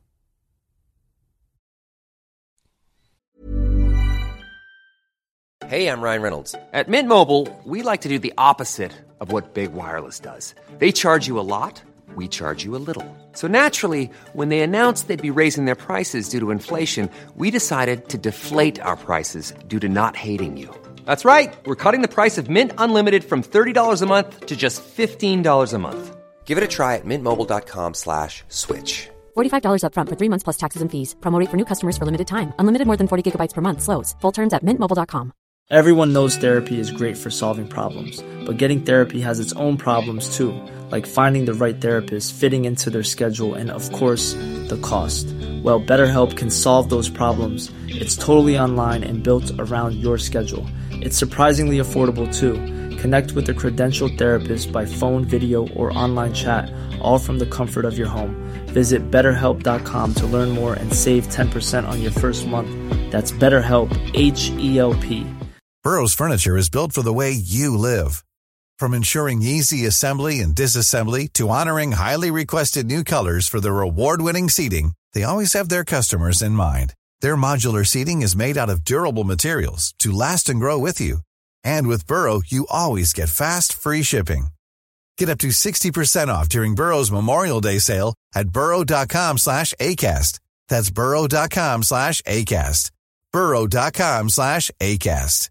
Hey, I'm Ryan Reynolds. At Mint Mobile, we like to do the opposite of what Big Wireless does. They charge you a lot, we charge you a little. So naturally, when they announced they'd be raising their prices due to inflation, we decided to deflate our prices due to not hating you. That's right. We're cutting the price of Mint Unlimited from $30 a month to just $15 a month. Give it a try at mintmobile.com/switch. $45 up front for 3 months plus taxes and fees. Promo rate for new customers for limited time. Unlimited more than 40 gigabytes per month. Slows full terms at mintmobile.com. Everyone knows therapy is great for solving problems, but getting therapy has its own problems too, like finding the right therapist, fitting into their schedule, and of course, the cost. Well, BetterHelp can solve those problems. It's totally online and built around your schedule. It's surprisingly affordable too. Connect with a credentialed therapist by phone, video, or online chat, all from the comfort of your home. Visit BetterHelp.com to learn more and save 10% on your first month. That's BetterHelp, H-E-L-P. Burrow's furniture is built for the way you live. From ensuring easy assembly and disassembly to honoring highly requested new colors for their award-winning seating, they always have their customers in mind. Their modular seating is made out of durable materials to last and grow with you. And with Burrow, you always get fast, free shipping. Get up to 60% off during Burrow's Memorial Day sale at burrow.com/ACAST. That's burrow.com/ACAST. burrow.com/ACAST.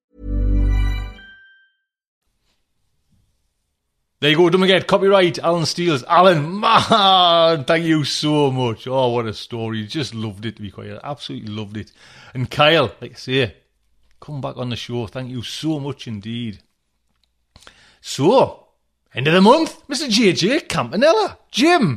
There you go, don't forget, copyright Alan Steels. Alan, man, thank you so much. Oh, what a story. Just loved it, to be quite. Absolutely loved it. And Kyle, like I say, come back on the show. Thank you so much indeed. So, end of the month, Mr. JJ Campanella. Jim.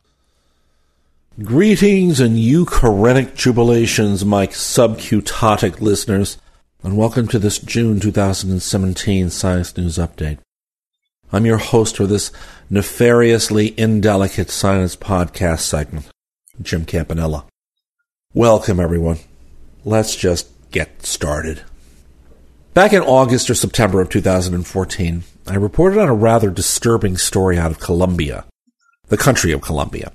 Greetings and eukarenic jubilations, my subcutatic listeners, and welcome to this June 2017 Science News Update. I'm your host for this nefariously indelicate science podcast segment, Jim Campanella. Welcome, everyone. Let's just get started. Back in August or September of 2014, I reported on a rather disturbing story out of Colombia, the country of Colombia.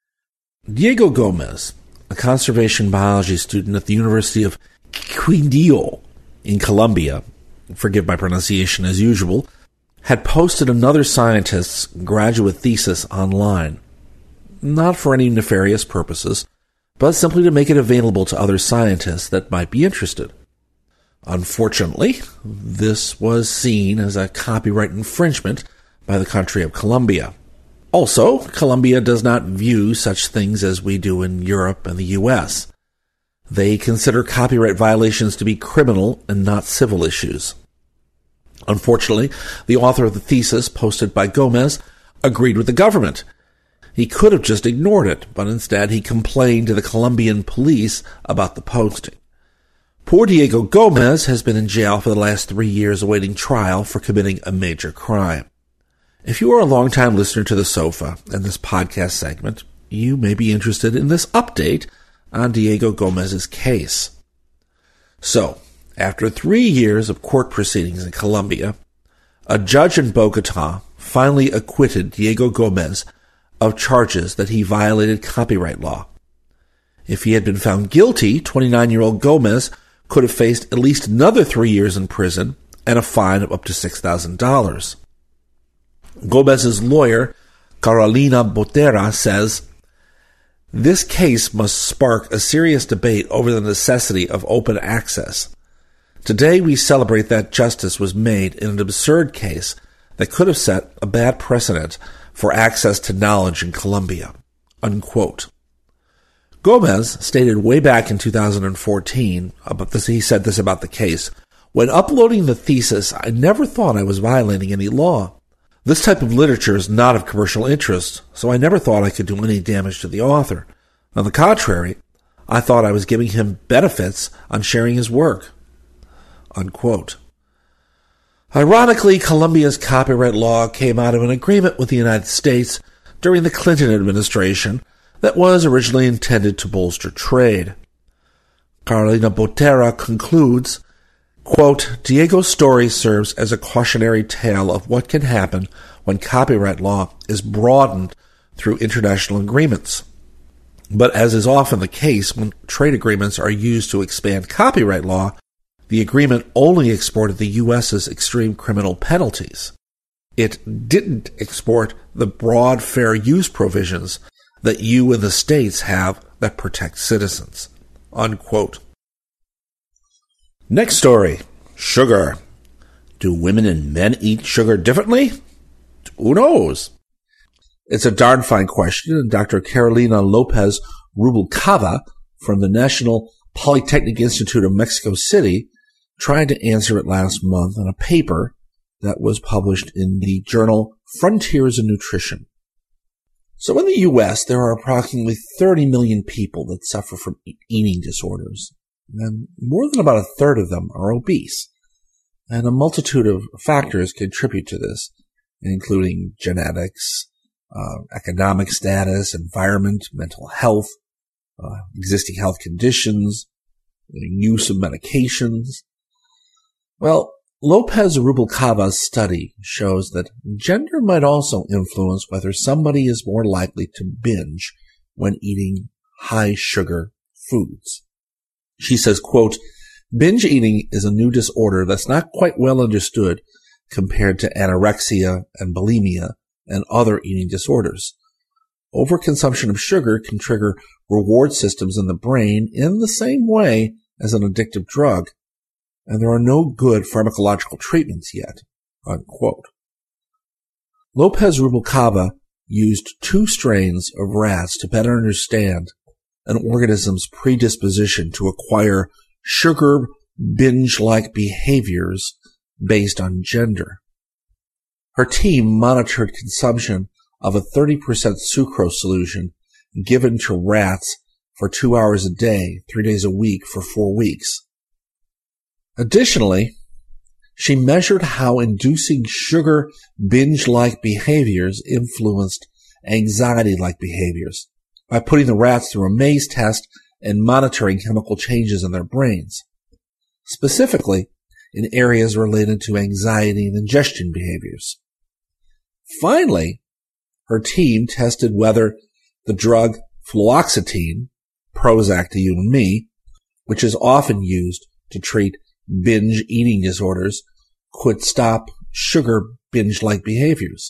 Diego Gomez, a conservation biology student at the University of Quindío in Colombia, forgive my pronunciation as usual, had posted another scientist's graduate thesis online. Not for any nefarious purposes, but simply to make it available to other scientists that might be interested. Unfortunately, this was seen as a copyright infringement by the country of Colombia. Also, Colombia does not view such things as we do in Europe and the US. They consider copyright violations to be criminal and not civil issues. Unfortunately, the author of the thesis posted by Gomez agreed with the government. He could have just ignored it, but instead he complained to the Colombian police about the posting. Poor Diego Gomez has been in jail for the last 3 years awaiting trial for committing a major crime. If you are a longtime listener to The Sofa and this podcast segment, you may be interested in this update on Diego Gomez's case. So, after 3 years of court proceedings in Colombia, a judge in Bogota finally acquitted Diego Gomez of charges that he violated copyright law. If he had been found guilty, 29-year-old Gomez could have faced at least another 3 years in prison and a fine of up to $6,000. Gomez's lawyer, Carolina Botera, says, "This case must spark a serious debate over the necessity of open access. Today we celebrate that justice was made in an absurd case that could have set a bad precedent for access to knowledge in Colombia." Unquote. Gomez stated way back in 2014, he said this about the case, "When uploading the thesis, I never thought I was violating any law. This type of literature is not of commercial interest, so I never thought I could do any damage to the author. On the contrary, I thought I was giving him benefits on sharing his work." Unquote. Ironically, Colombia's copyright law came out of an agreement with the United States during the Clinton administration that was originally intended to bolster trade. Carolina Botera concludes, quote, "Diego's story serves as a cautionary tale of what can happen when copyright law is broadened through international agreements. But as is often the case when trade agreements are used to expand copyright law, the agreement only exported the U.S.'s extreme criminal penalties. It didn't export the broad fair use provisions that you and the states have that protect citizens." Unquote. Next story. Sugar. Do women and men eat sugar differently? Who knows? It's a darn fine question, and Dr. Carolina Lopez Rubalcaba from the National Polytechnic Institute of Mexico City tried to answer it last month in a paper that was published in the journal Frontiers in Nutrition. So in the U.S., there are approximately 30 million people that suffer from eating disorders, and more than about a third of them are obese. And a multitude of factors contribute to this, including genetics, economic status, environment, mental health, existing health conditions, use of medications. Well, Lopez Rubalcaba's study shows that gender might also influence whether somebody is more likely to binge when eating high-sugar foods. She says, quote, "Binge eating is a new disorder that's not quite well understood compared to anorexia and bulimia and other eating disorders. Overconsumption of sugar can trigger reward systems in the brain in the same way as an addictive drug, and there are no good pharmacological treatments yet, unquote. Lopez Rubalcaba used 2 strains of rats to better understand an organism's predisposition to acquire sugar binge-like behaviors based on gender. Her team monitored consumption of a 30% sucrose solution given to rats for 2 hours a day, 3 days a week for 4 weeks. Additionally, she measured how inducing sugar binge-like behaviors influenced anxiety-like behaviors by putting the rats through a maze test and monitoring chemical changes in their brains, specifically in areas related to anxiety and ingestion behaviors. Finally, her team tested whether the drug fluoxetine, Prozac to you and me, which is often used to treat binge eating disorders, could stop sugar binge-like behaviors.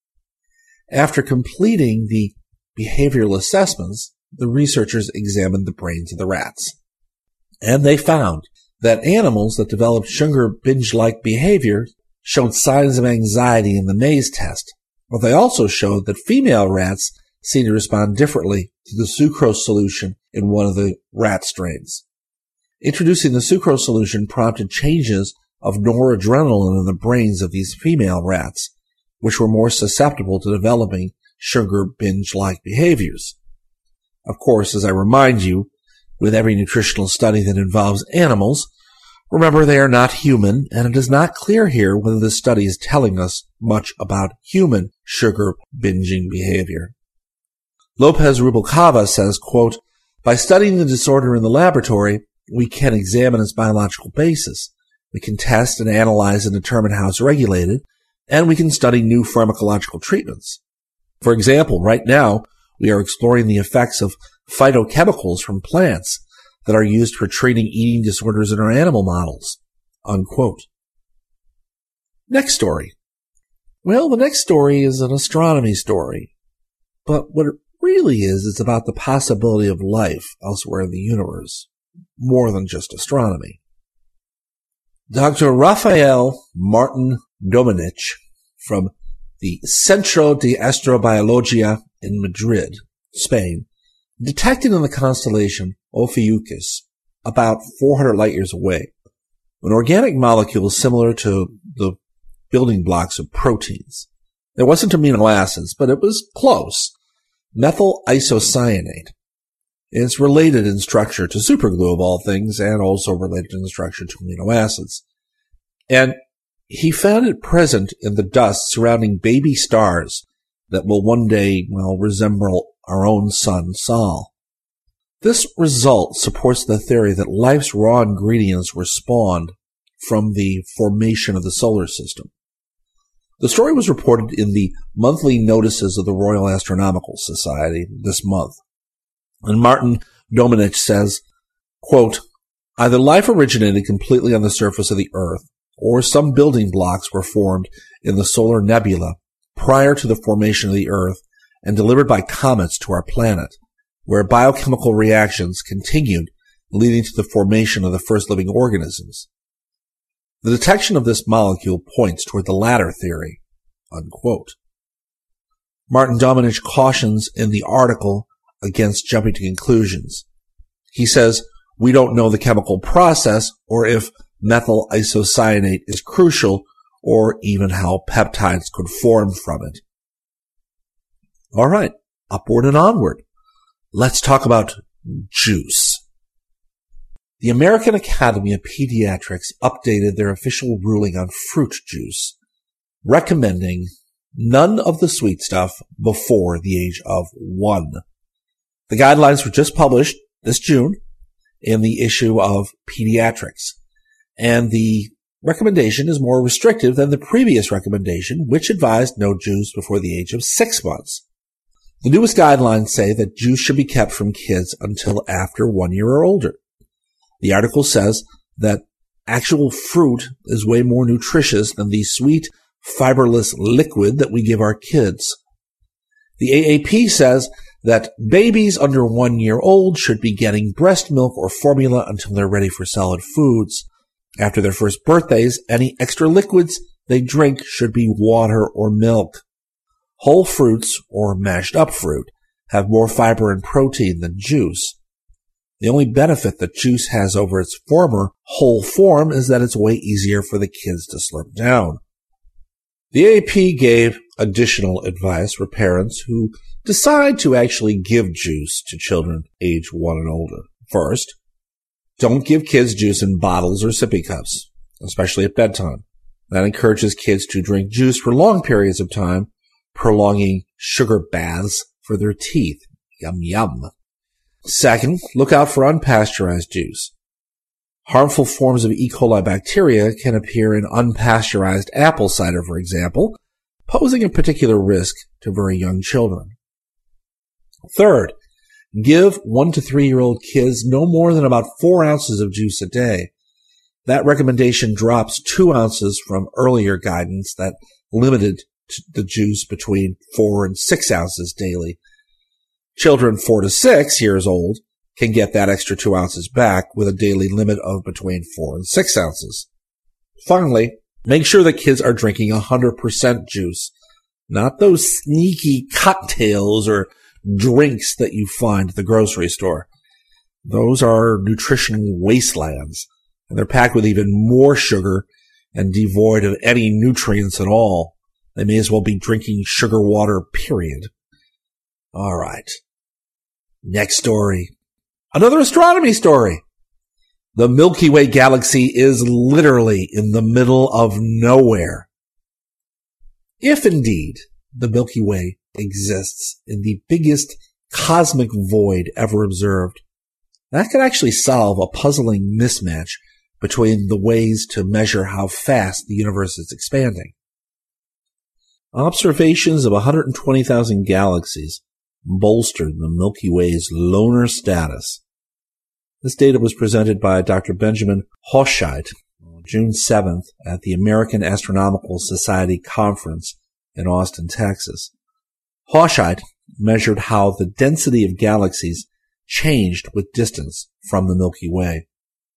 After completing the behavioral assessments, the researchers examined the brains of the rats. And they found that animals that developed sugar binge-like behavior showed signs of anxiety in the maze test, but they also showed that female rats seemed to respond differently to the sucrose solution in one of the rat strains. Introducing the sucrose solution prompted changes of noradrenaline in the brains of these female rats, which were more susceptible to developing sugar binge-like behaviors. Of course, as I remind you, with every nutritional study that involves animals, remember they are not human, and it is not clear here whether the study is telling us much about human sugar binging behavior. Lopez Rubalcaba says, quote, "By studying the disorder in the laboratory, we can examine its biological basis. We can test and analyze and determine how it's regulated, and we can study new pharmacological treatments. For example, right now, we are exploring the effects of phytochemicals from plants that are used for treating eating disorders in our animal models." Unquote. Next story. Well, the next story is an astronomy story, but what it really is about the possibility of life elsewhere in the universe, more than just astronomy. Dr. Rafael Martin Domenech from the Centro de Astrobiología in Madrid, Spain, detected in the constellation Ophiuchus, about 400 light-years away, an organic molecule similar to the building blocks of proteins. It wasn't amino acids, but it was close. Methyl isocyanate. It's related in structure to superglue of all things, and also related in structure to amino acids. And he found it present in the dust surrounding baby stars that will one day, resemble our own sun, Sol. This result supports the theory that life's raw ingredients were spawned from the formation of the solar system. The story was reported in the monthly notices of the Royal Astronomical Society this month. And Martin Domenech says, quote, "Either life originated completely on the surface of the Earth, or some building blocks were formed in the solar nebula prior to the formation of the Earth and delivered by comets to our planet, where biochemical reactions continued, leading to the formation of the first living organisms. The detection of this molecule points toward the latter theory." Unquote. Martin Domenech cautions in the article against jumping to conclusions. He says, "We don't know the chemical process or if methyl isocyanate is crucial or even how peptides could form from it." All right, upward and onward. Let's talk about juice. The American Academy of Pediatrics updated their official ruling on fruit juice, recommending none of the sweet stuff before the age of 1. The guidelines were just published this June in the issue of Pediatrics, and the recommendation is more restrictive than the previous recommendation, which advised no juice before the age of 6 months. The newest guidelines say that juice should be kept from kids until after 1 year or older. The article says that actual fruit is way more nutritious than the sweet, fiberless liquid that we give our kids. The AAP says that babies under 1 year old should be getting breast milk or formula until they're ready for solid foods. After their first birthdays, any extra liquids they drink should be water or milk. Whole fruits, or mashed up fruit, have more fiber and protein than juice. The only benefit that juice has over its former whole form is that it's way easier for the kids to slurp down. The AP gave additional advice for parents who decide to actually give juice to children age 1 and older. First, don't give kids juice in bottles or sippy cups, especially at bedtime. That encourages kids to drink juice for long periods of time, prolonging sugar baths for their teeth. Yum, yum. Second, look out for unpasteurized juice. Harmful forms of E. coli bacteria can appear in unpasteurized apple cider, for example, posing a particular risk to very young children. Third, give 1 to 3-year-old kids no more than about 4 ounces of juice a day. That recommendation drops 2 ounces from earlier guidance that limited the juice between 4 and 6 ounces daily. Children 4 to 6 years old can get that extra 2 ounces back with a daily limit of between 4 and 6 ounces. Finally, make sure that kids are drinking 100% juice, not those sneaky cocktails or drinks that you find at the grocery store. Those are nutrition wastelands, and they're packed with even more sugar and devoid of any nutrients at all. They may as well be drinking sugar water, period. All right. Next story. Another astronomy story. The Milky Way galaxy is literally in the middle of nowhere. If indeed the Milky Way exists in the biggest cosmic void ever observed, that could actually solve a puzzling mismatch between the ways to measure how fast the universe is expanding. Observations of 120,000 galaxies bolstered the Milky Way's loner status. This data was presented by Dr. Benjamin Hochschild on June 7th at the American Astronomical Society Conference in Austin, Texas. Hochschild measured how the density of galaxies changed with distance from the Milky Way.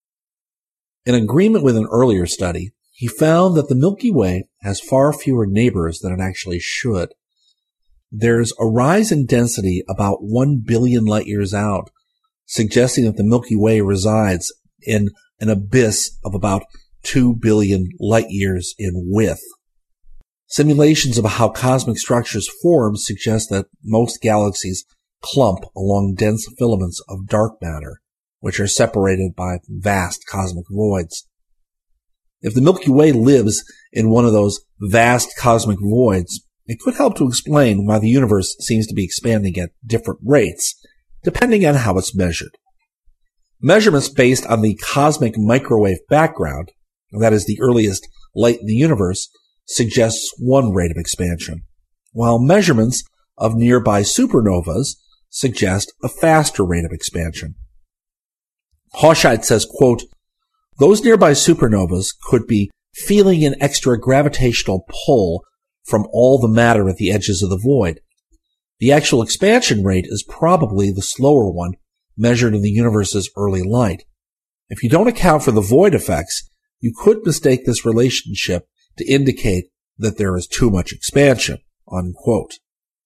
In agreement with an earlier study, he found that the Milky Way has far fewer neighbors than it actually should. There's a rise in density about 1 billion light years out, suggesting that the Milky Way resides in an abyss of about 2 billion light years in width. Simulations of how cosmic structures form suggest that most galaxies clump along dense filaments of dark matter, which are separated by vast cosmic voids. If the Milky Way lives in one of those vast cosmic voids, it could help to explain why the universe seems to be expanding at different rates, depending on how it's measured. Measurements based on the cosmic microwave background, that is the earliest light in the universe, suggests one rate of expansion, while measurements of nearby supernovas suggest a faster rate of expansion. Hochschild says, quote, "Those nearby supernovas could be feeling an extra gravitational pull from all the matter at the edges of the void. The actual expansion rate is probably the slower one measured in the universe's early light. If you don't account for the void effects, you could mistake this relationship to indicate that there is too much expansion," unquote.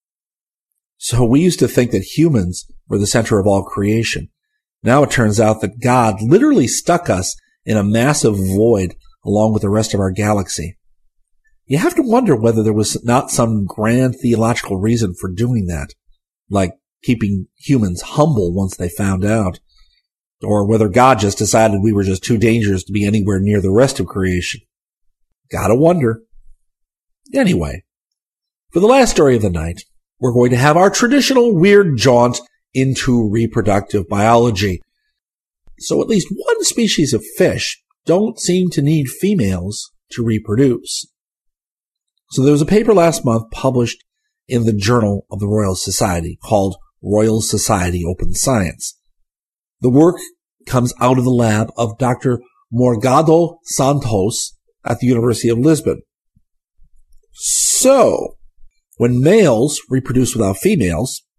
So we used to think that humans were the center of all creation. Now it turns out that God literally stuck us in a massive void along with the rest of our galaxy. You have to wonder whether there was not some grand theological reason for doing that, like keeping humans humble once they found out, or whether God just decided we were just too dangerous to be anywhere near the rest of creation. Gotta wonder. Anyway, for the last story of the night, we're going to have our traditional weird jaunt into reproductive biology. So at least one species of fish don't seem to need females to reproduce. So there was a paper last month published in the Journal of the Royal Society called Royal Society Open Science. The work comes out of the lab of Dr. Morgado Santos at the University of Lisbon. So, when males reproduce without females,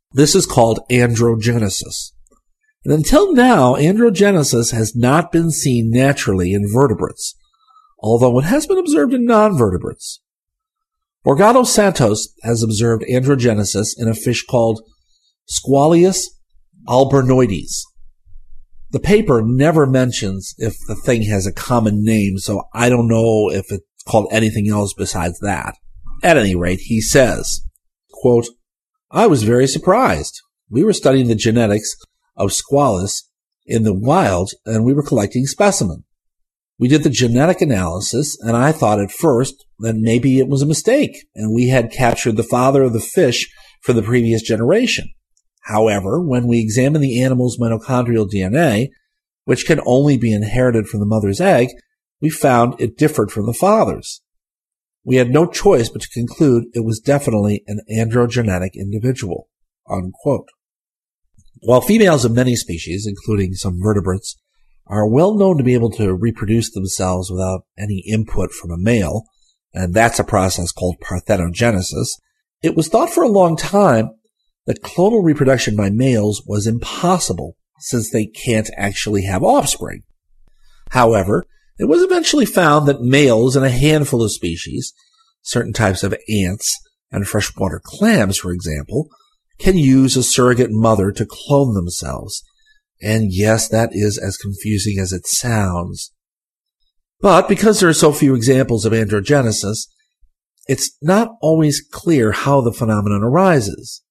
This is called androgenesis. And until now, androgenesis has not been seen naturally in vertebrates, although it has been observed in non-vertebrates. Morgado Santos has observed androgenesis in a fish called Squalius albernoides. The paper never mentions if the thing has a common name, so I don't know if it's called anything else besides that. At any rate, he says, quote, I was very surprised. We were studying the genetics of Squalus in the wild, and we were collecting specimens. We did the genetic analysis, and I thought at first that maybe it was a mistake, and we had captured the father of the fish for the previous generation. However, when we examined the animal's mitochondrial DNA, which can only be inherited from the mother's egg, we found it differed from the father's. We had no choice but to conclude it was definitely an androgenetic individual. Unquote. While females of many species, including some vertebrates, are well known to be able to reproduce themselves without any input from a male, and that's a process called parthenogenesis, it was thought for a long time that clonal reproduction by males was impossible since they can't actually have offspring. However, it was eventually found that males in a handful of species, certain types of ants and freshwater clams, for example, can use a surrogate mother to clone themselves. And yes, that is as confusing as it sounds. But because there are so few examples of androgenesis, it's not always clear how the phenomenon arises.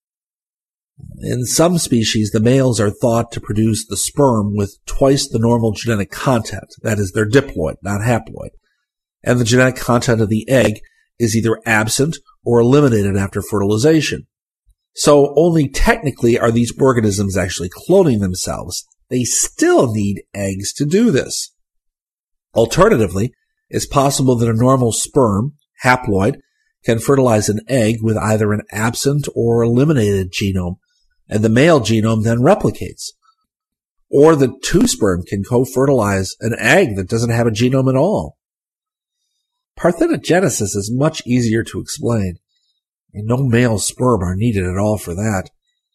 In some species, the males are thought to produce the sperm with twice the normal genetic content, that is, they're diploid, not haploid, and the genetic content of the egg is either absent or eliminated after fertilization. So only technically are these organisms actually cloning themselves. They still need eggs to do this. Alternatively, it's possible that a normal sperm, haploid, can fertilize an egg with either an absent or eliminated genome, and the male genome then replicates. Or the two sperm can co-fertilize an egg that doesn't have a genome at all. Parthenogenesis is much easier to explain, and no male sperm are needed at all for that.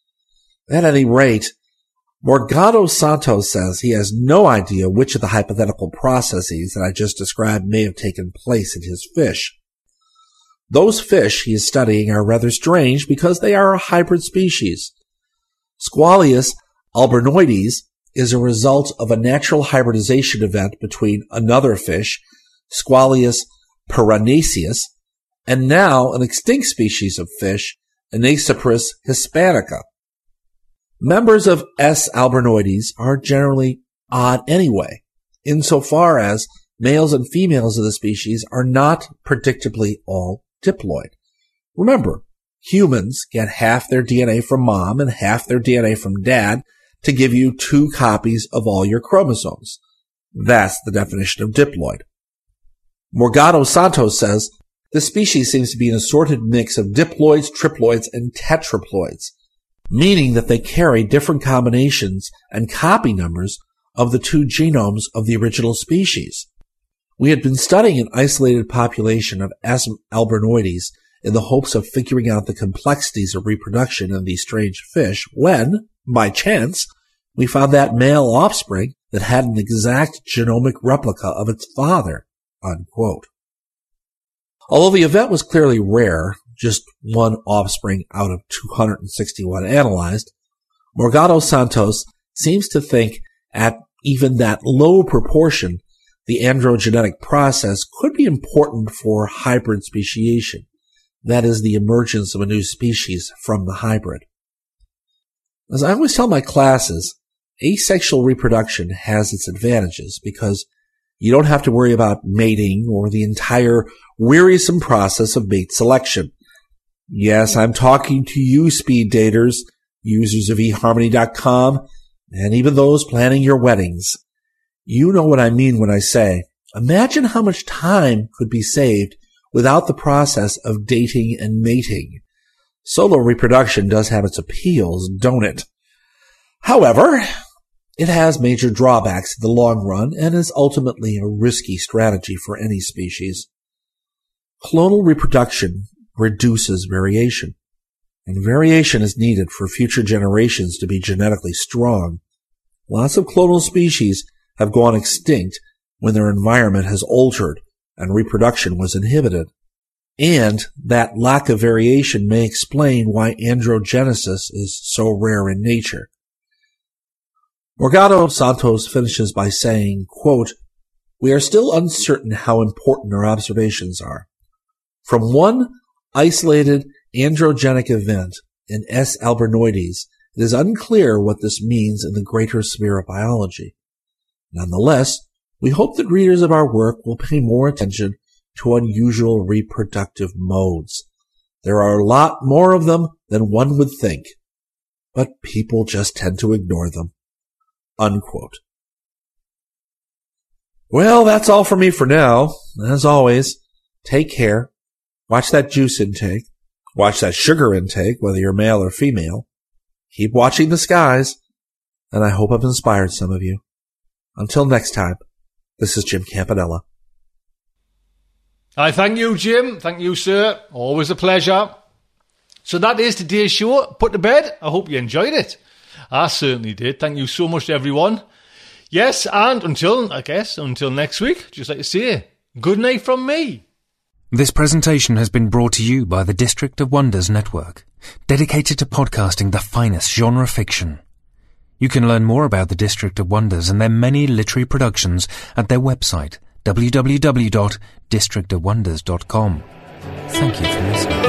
At any rate, Morgado Santos says he has no idea which of the hypothetical processes that I just described may have taken place in his fish. Those fish he is studying are rather strange because they are a hybrid species. Squalius albernoides is a result of a natural hybridization event between another fish, Squalius piranhaceus, and now an extinct species of fish, Anacypris hispanica. Members of S. albernoides are generally odd anyway, insofar as males and females of the species are not predictably all diploid. Remember, humans get half their DNA from mom and half their DNA from dad to give you 2 copies of all your chromosomes. That's the definition of diploid. Morgado Santos says the species seems to be an assorted mix of diploids, triploids, and tetraploids, meaning that they carry different combinations and copy numbers of the 2 genomes of the original species. We had been studying an isolated population of S. albernoides in the hopes of figuring out the complexities of reproduction in these strange fish when, by chance, we found that male offspring that had an exact genomic replica of its father. Unquote. Although the event was clearly rare, just 1 offspring out of 261 analyzed, Morgado Santos seems to think at even that low proportion, the androgenetic process could be important for hybrid speciation, that is, the emergence of a new species from the hybrid. As I always tell my classes, asexual reproduction has its advantages because you don't have to worry about mating or the entire wearisome process of mate selection. Yes, I'm talking to you, speed daters, users of eHarmony.com, and even those planning your weddings. You know what I mean when I say, imagine how much time could be saved without the process of dating and mating. Solo reproduction does have its appeals, don't it? However, it has major drawbacks in the long run and is ultimately a risky strategy for any species. Clonal reproduction reduces variation. and variation is needed for future generations to be genetically strong. Lots of clonal species have gone extinct when their environment has altered and reproduction was inhibited. And that lack of variation may explain why androgenesis is so rare in nature. Morgado Santos finishes by saying, quote, "We are still uncertain how important our observations are. From one isolated androgenic event in S. albernoides, it is unclear what this means in the greater sphere of biology. Nonetheless, we hope that readers of our work will pay more attention to unusual reproductive modes. There are a lot more of them than one would think, but people just tend to ignore them." Unquote. Well, that's all for me for now. As always, take care. Watch that juice intake. Watch that sugar intake, whether you're male or female. Keep watching the skies, and I hope I've inspired some of you. Until next time, this is Jim Campanella. I thank you, Jim. Thank you, sir. Always a pleasure. So that is today's show. Put to bed. I hope you enjoyed it. I certainly did. Thank you so much to everyone. Yes, and until next week, just like to say, good night from me. This presentation has been brought to you by the District of Wonders Network, dedicated to podcasting the finest genre fiction. You can learn more about the District of Wonders and their many literary productions at their website, www.districtofwonders.com. Thank you for listening.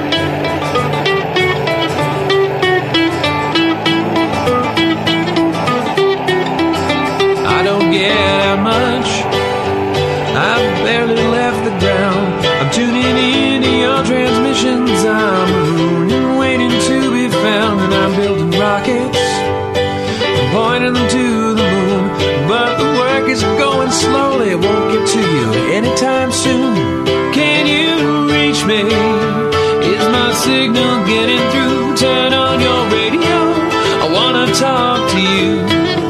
Get out much. I've barely left the ground. I'm tuning into your transmissions. I'm marooned, waiting to be found, and I'm building rockets, pointing them to the moon. But the work is going slowly. It won't get to you anytime soon. Can you reach me? Is my signal getting through? Turn on your radio. I wanna talk to you.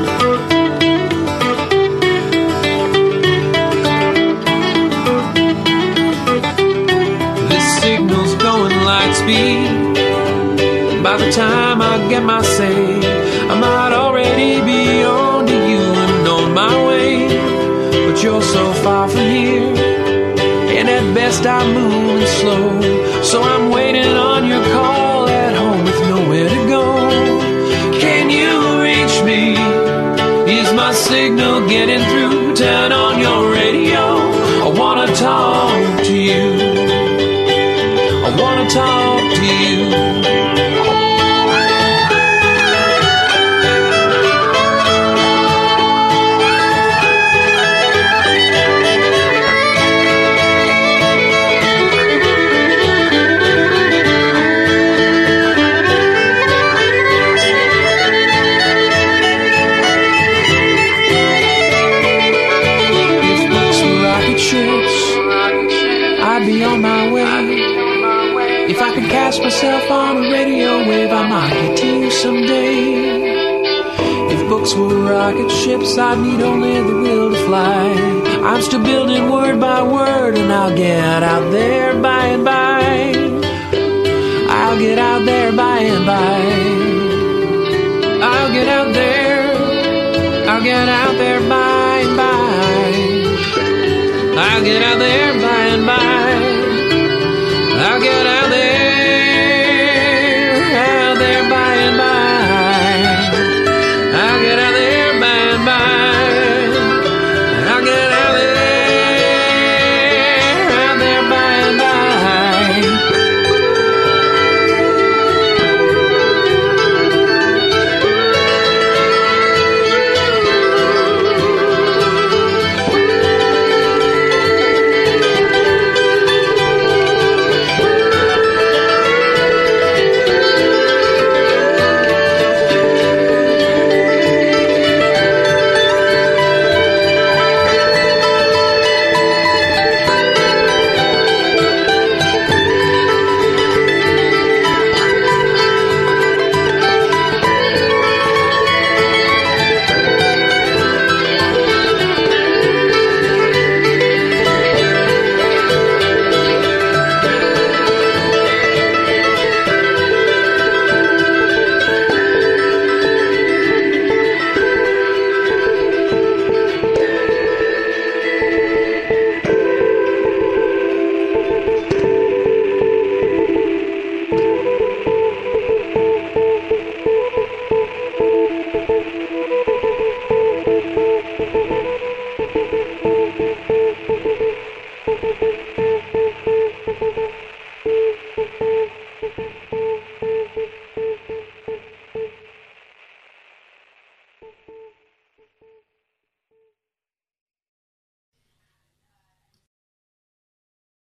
Speed. By the time I get my say, I might already be on to you and on my way. But you're so far from here, and at best I'm moving slow. So I'm waiting on your call at home with nowhere to go. Can you reach me? Is my signal getting through? Turn on your radio. I wanna talk to you. I wanna talk to you. If books were rocket ships, I'd be on my way. If I could cast myself on a radio wave, I might get to you someday. If books were rocket ships, I'd need only the will to fly. I'm still building word by word, and I'll get out there by and by. I'll get out there by and by. I'll get out there. I'll get out there by and by. I'll get out there by and by.